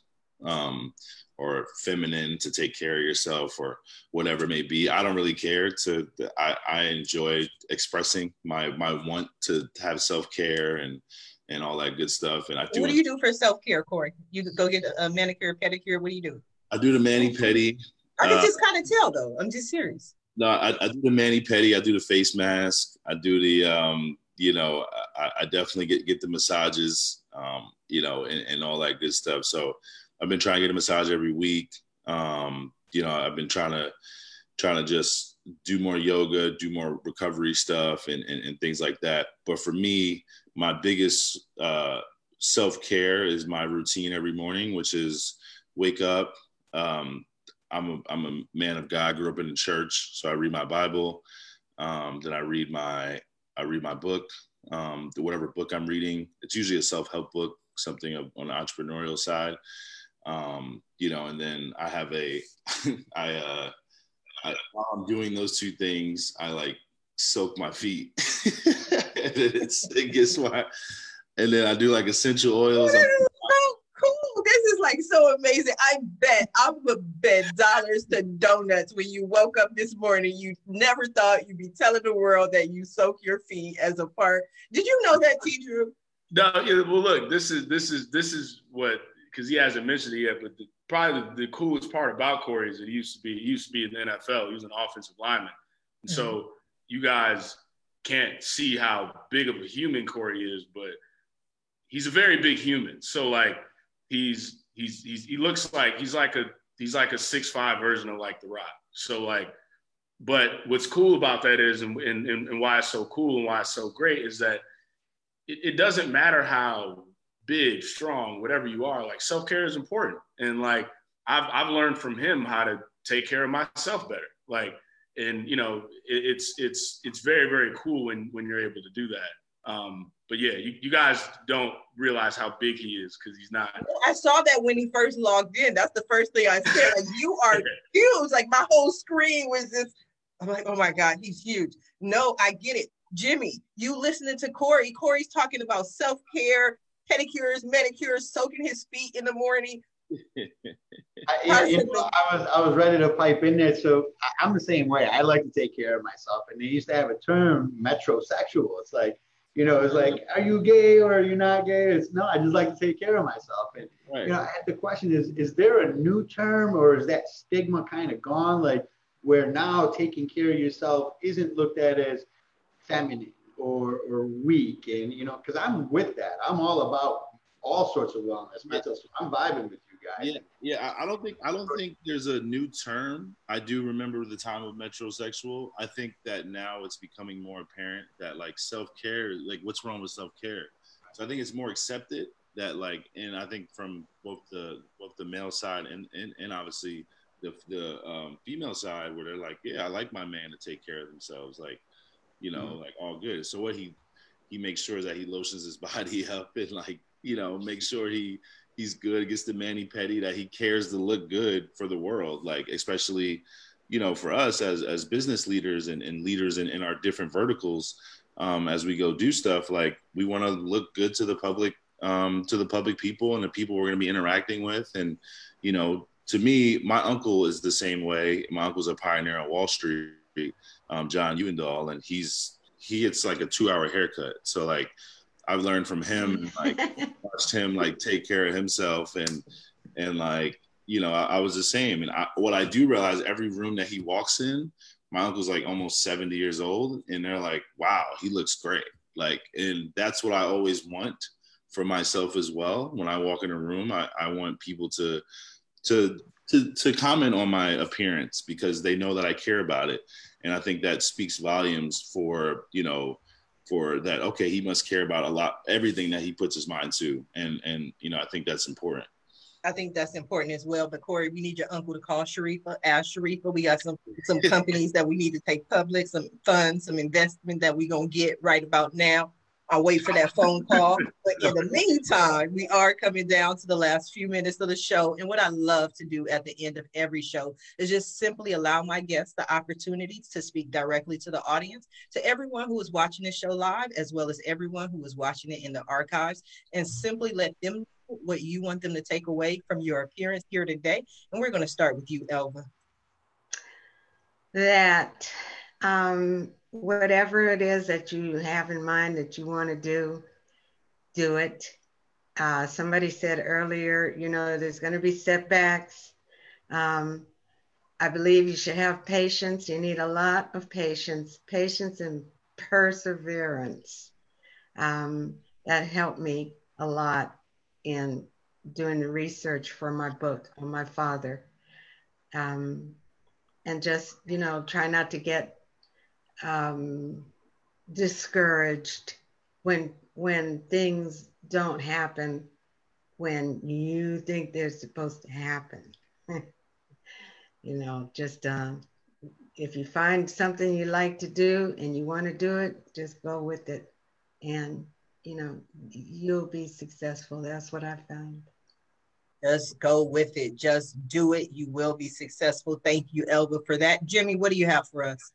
or feminine to take care of yourself or whatever it may be. I don't really care I enjoy expressing my want to have self-care and all that good stuff. And I do. What do you do for self-care, Corey? You go get a manicure, pedicure. What do you do? I do the mani-pedi. I can just kind of tell though. I'm just serious. No, I do the mani-pedi. I do the face mask. I do the, I definitely get the massages, and all that good stuff. So I've been trying to get a massage every week. I've been trying to just do more yoga, do more recovery stuff and things like that. But for me, my biggest self-care is my routine every morning, which is wake up. I'm a man of God, grew up in the church. So I read my Bible. Then I read my book, whatever book I'm reading. It's usually a self-help book, something on the entrepreneurial side. And then I have while I'm doing those two things, I like soak my feet. It gets my, and then I do like essential oils. This is so cool. This is like so amazing. I would bet dollars to donuts when you woke up this morning, you never thought you'd be telling the world that you soak your feet as a part. Did you know that, T. Drew? No, yeah, well, look, this is what, because he hasn't mentioned it yet, but probably the coolest part about Corey is he used to be in the NFL. He was an offensive lineman. And so you guys can't see how big of a human Corey is, but he's a very big human. So like he looks like he's like a 6'5" version of like The Rock. So like, but what's cool about that is, and why it's so cool and why it's so great is that it doesn't matter how big, strong, whatever you are, like self-care is important. And like, I've learned from him how to take care of myself better. Like, and it's very, very cool when you're able to do that. But yeah, you guys don't realize how big he is because he's not. I saw that when he first logged in. That's the first thing I said. Like, you are huge. Like my whole screen was just, I'm like, oh my God, he's huge. No, I get it. Jimmy, you listening to Corey. Corey's talking about self-care, pedicures, manicures, soaking his feet in the morning. I was ready to pipe in there. So I'm the same way. I like to take care of myself. And they used to have a term, metrosexual. It's like, it's like, are you gay or are you not gay? It's no, I just like to take care of myself. And, right. The question is there a new term or is that stigma kind of gone? Like where now taking care of yourself isn't looked at as feminine or weak. And, you know, because I'm with that. I'm all about all sorts of wellness. Mental. So I'm vibing with you guys. Yeah. I don't think there's a new term. I do remember the time of metrosexual. I think that now it's becoming more apparent that like self-care, like what's wrong with self-care? So I think it's more accepted that like, and I think from both the male side and obviously the female side, where they're like, yeah, I like my man to take care of themselves, like, you know, like all good. So what he makes sure that he lotions his body up and like, you know, make sure he's good, gets the mani-pedi, that he cares to look good for the world, like especially, you know, for us as business leaders and leaders in our different verticals, as we go do stuff, like we want to look good to the public people and the people we're going to be interacting with. And, you know, to me, my uncle is the same way. My uncle's a pioneer on Wall Street, John Uendahl, and he gets like a 2-hour haircut. So like I've learned from him, and like watched him like take care of himself, and like, you know, I was the same. And what I do realize, every room that he walks in, my uncle's like almost 70 years old, and they're like, wow, he looks great. Like, and that's what I always want for myself as well. When I walk in a room, I want people to comment on my appearance, because they know that I care about it. And I think that speaks volumes for, you know, for that, okay, he must care about everything that he puts his mind to. And, you know, I think that's important. I think that's important as well. But Corey, we need your uncle to call Sharifa, ask Sharifa. We got some companies that we need to take public, some funds, some investment that we're going to get right about now. I'll wait for that phone call. But in the meantime, we are coming down to the last few minutes of the show. And what I love to do at the end of every show is just simply allow my guests the opportunity to speak directly to the audience, to everyone who is watching this show live, as well as everyone who is watching it in the archives, and simply let them know what you want them to take away from your appearance here today. And we're going to start with you, Elva. That whatever it is that you have in mind that you want to do it. Somebody said earlier, you know, there's going to be setbacks. I believe you should have patience. You need a lot of patience and perseverance. That helped me a lot in doing the research for my book on my father. And just, you know, try not to get discouraged when things don't happen when you think they're supposed to happen. You know, just if you find something you like to do and you want to do it, just go with it, and you know, you'll be successful. That's what I found. Just go with it. Just do it. You will be successful. Thank you, Elva, for that. Jimmy, what do you have for us?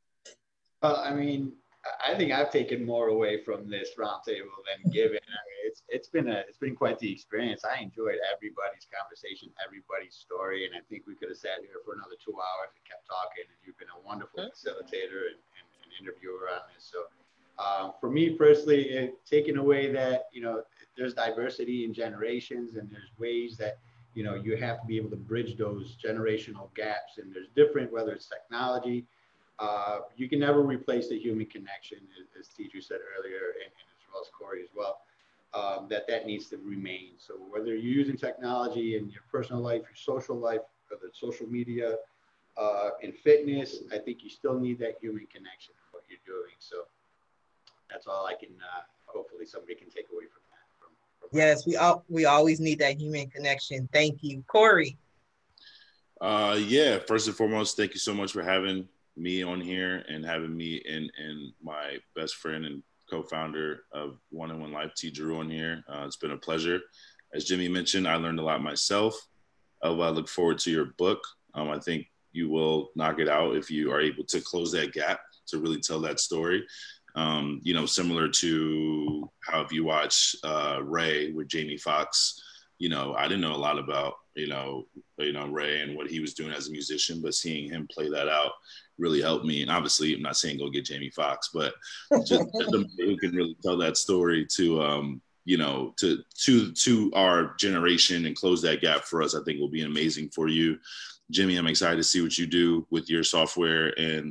I mean, I think I've taken more away from this roundtable than given. I mean, it's been quite the experience. I enjoyed everybody's conversation, everybody's story, and I think we could have sat here for another 2 hours and kept talking. And you've been a wonderful facilitator and interviewer on this. So for me personally, taking away that, you know, there's diversity in generations, and there's ways that, you know, you have to be able to bridge those generational gaps. And there's different, whether it's technology. You can never replace the human connection, as Tidru said earlier, and as well as Corey as well, that needs to remain. So whether you're using technology in your personal life, your social life, whether it's social media, in fitness, I think you still need that human connection in what you're doing. So that's all I can, hopefully somebody can take away from that. Yes, we always need that human connection. Thank you. Corey. Yeah, first and foremost, thank you so much for having me on here and having me and my best friend and co-founder of One in One Life, Tidru, on here. It's been a pleasure. As Jimmy mentioned, I learned a lot myself. I look forward to your book. I think you will knock it out if you are able to close that gap to really tell that story. You know, similar to how if you watch Ray with Jamie Foxx, you know, I didn't know a lot about, you know, Ray and what he was doing as a musician, but seeing him play that out really helped me. And obviously, I'm not saying go get Jamie Foxx, but just somebody who can really tell that story to, you know, to our generation and close that gap for us, I think will be amazing for you. Jimmy, I'm excited to see what you do with your software and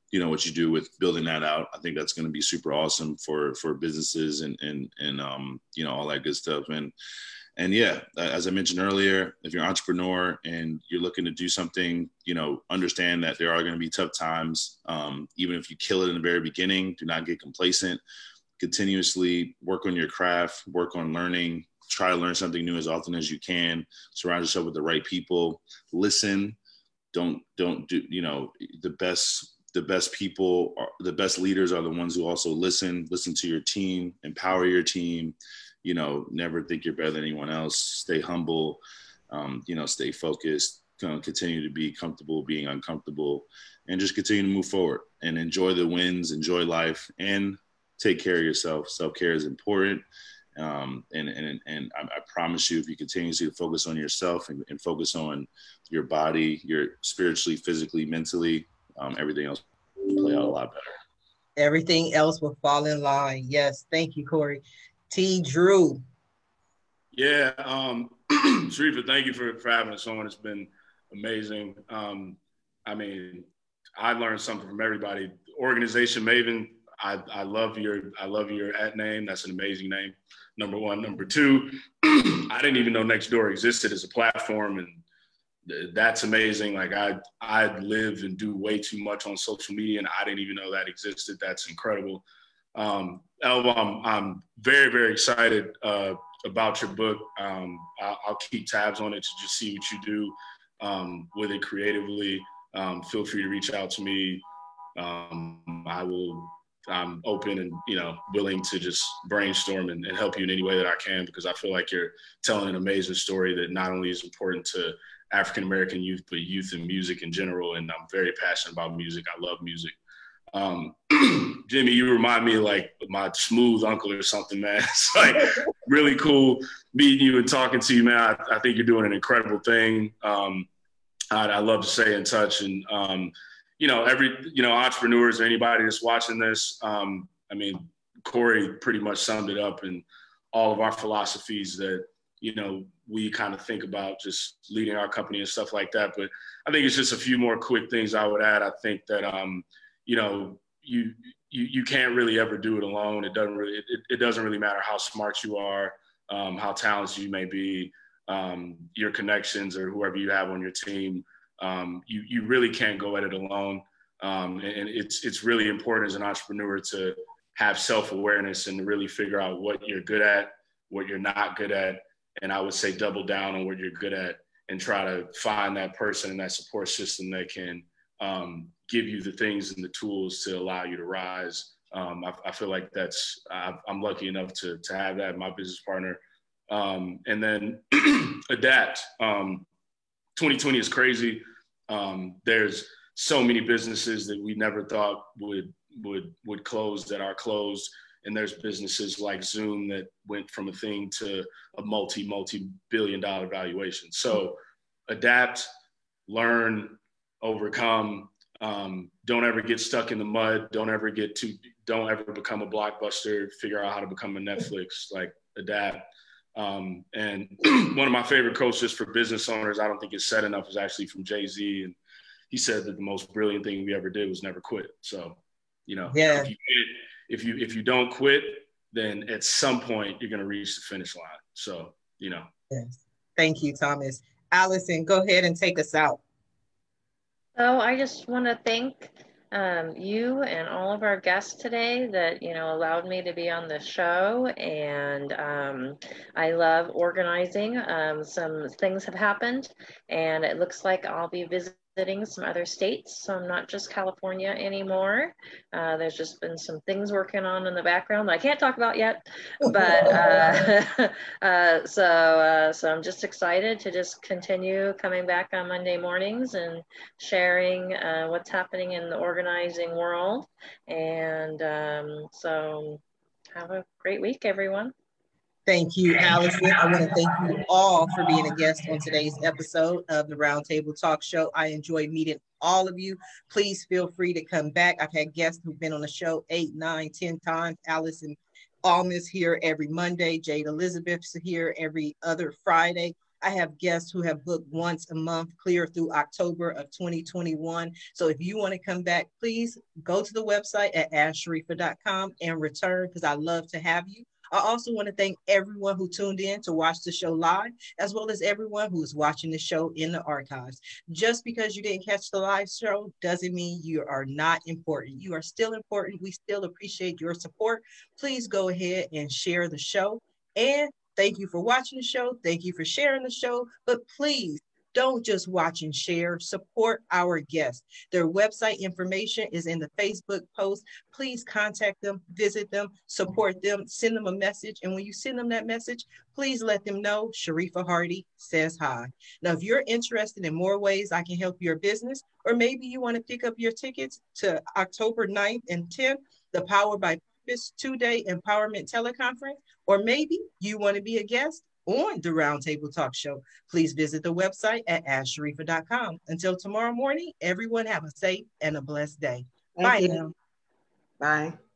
what you do with building that out. I think that's going to be super awesome for businesses and all that good stuff. And yeah, as I mentioned earlier, if you're an entrepreneur and you're looking to do something, understand that there are going to be tough times. Even if you kill it in the very beginning, do not get complacent. Continuously work on your craft, work on learning, try to learn something new as often as you can. Surround yourself with the right people. Listen. Don't do, the best people, the best leaders are the ones who also listen to your team, empower your team, never think you're better than anyone else. Stay humble, stay focused, continue to be comfortable being uncomfortable, and just continue to move forward and enjoy the wins, enjoy life, and take care of yourself. Self-care is important. And I promise you, if you continuously focus on yourself and focus on your body, your spiritually, physically, mentally, everything else will play out a lot better. Everything else will fall in line. Yes. Thank you, Corey. T. Drew. Yeah. Sharifa, thank you for having us on. It's been amazing. I learned something from everybody. Organization Maven. I love your at name. That's an amazing name. Number one. Number two, I didn't even know Nextdoor existed as a platform, and that's amazing. Like I live and do way too much on social media, and I didn't even know that existed. That's incredible. Elva, I'm very, very excited about your book. I'll keep tabs on it to just see what you do with it creatively. Feel free to reach out to me. I'm open and, willing to just brainstorm and help you in any way that I can, because I feel like you're telling an amazing story that not only is important to African-American youth, but youth and music in general. And I'm very passionate about music. I love music. Jimmy, you remind me of like my smooth uncle or something, man. It's like really cool meeting you and talking to you, man. I think you're doing an incredible thing. I love to stay in touch, and entrepreneurs or anybody that's watching this, Corey pretty much summed it up in all of our philosophies that, we kind of think about just leading our company and stuff like that. But I think it's just a few more quick things I would add. I think that, you can't really ever do it alone. It doesn't really matter how smart you are, how talented you may be, your connections or whoever you have on your team. You really can't go at it alone. And it's really important as an entrepreneur to have self-awareness and to really figure out what you're good at, what you're not good at. And I would say double down on what you're good at and try to find that person and that support system that can give you the things and the tools to allow you to rise. I feel like I'm lucky enough to have that in my business partner. And then adapt. 2020 is crazy. There's so many businesses that we never thought would close that are closed. And there's businesses like Zoom that went from a thing to a multi-billion-dollar valuation. So adapt, learn, overcome. Don't ever get stuck in the mud. Don't ever become a Blockbuster. Figure out how to become a Netflix. Like adapt. And one of my favorite quotes just for business owners, I don't think it's said enough, is actually from Jay-Z. And he said that the most brilliant thing we ever did was never quit. So, yeah. If you don't quit, then at some point you're going to reach the finish line. So, Yes. Thank you, Thomas. Allison, go ahead and take us out. So I just want to thank you and all of our guests today that, allowed me to be on the show. And I love organizing. Some things have happened, and it looks like I'll be visiting some other states. So I'm not just California anymore. There's just been some things working on in the background that I can't talk about yet. But so I'm just excited to just continue coming back on Monday mornings and sharing what's happening in the organizing world. And so have a great week, everyone. Thank you, Allison. I want to thank you all for being a guest on today's episode of the Roundtable Talk Show. I enjoyed meeting all of you. Please feel free to come back. I've had guests who've been on the show 8, 9, 10 times. Allison Alma's here every Monday. Jade Elizabeth's here every other Friday. I have guests who have booked once a month clear through October of 2021. So if you want to come back, please go to the website at asksharifa.com and return, because I love to have you. I also want to thank everyone who tuned in to watch the show live, as well as everyone who is watching the show in the archives. Just because you didn't catch the live show doesn't mean you are not important. You are still important. We still appreciate your support. Please go ahead and share the show. And thank you for watching the show. Thank you for sharing the show. But please, don't just watch and share. Support our guests. Their website information is in the Facebook post. Please contact them, visit them, support them, send them a message. And when you send them that message, please let them know Sharifa Hardy says hi. Now, if you're interested in more ways I can help your business, or maybe you want to pick up your tickets to October 9th and 10th, the Power by Purpose 2-day empowerment teleconference, or maybe you want to be a guest on the Roundtable Talk Show, please visit the website at asksharifa.com. Until tomorrow morning, everyone have a safe and a blessed day. Bye now. Bye.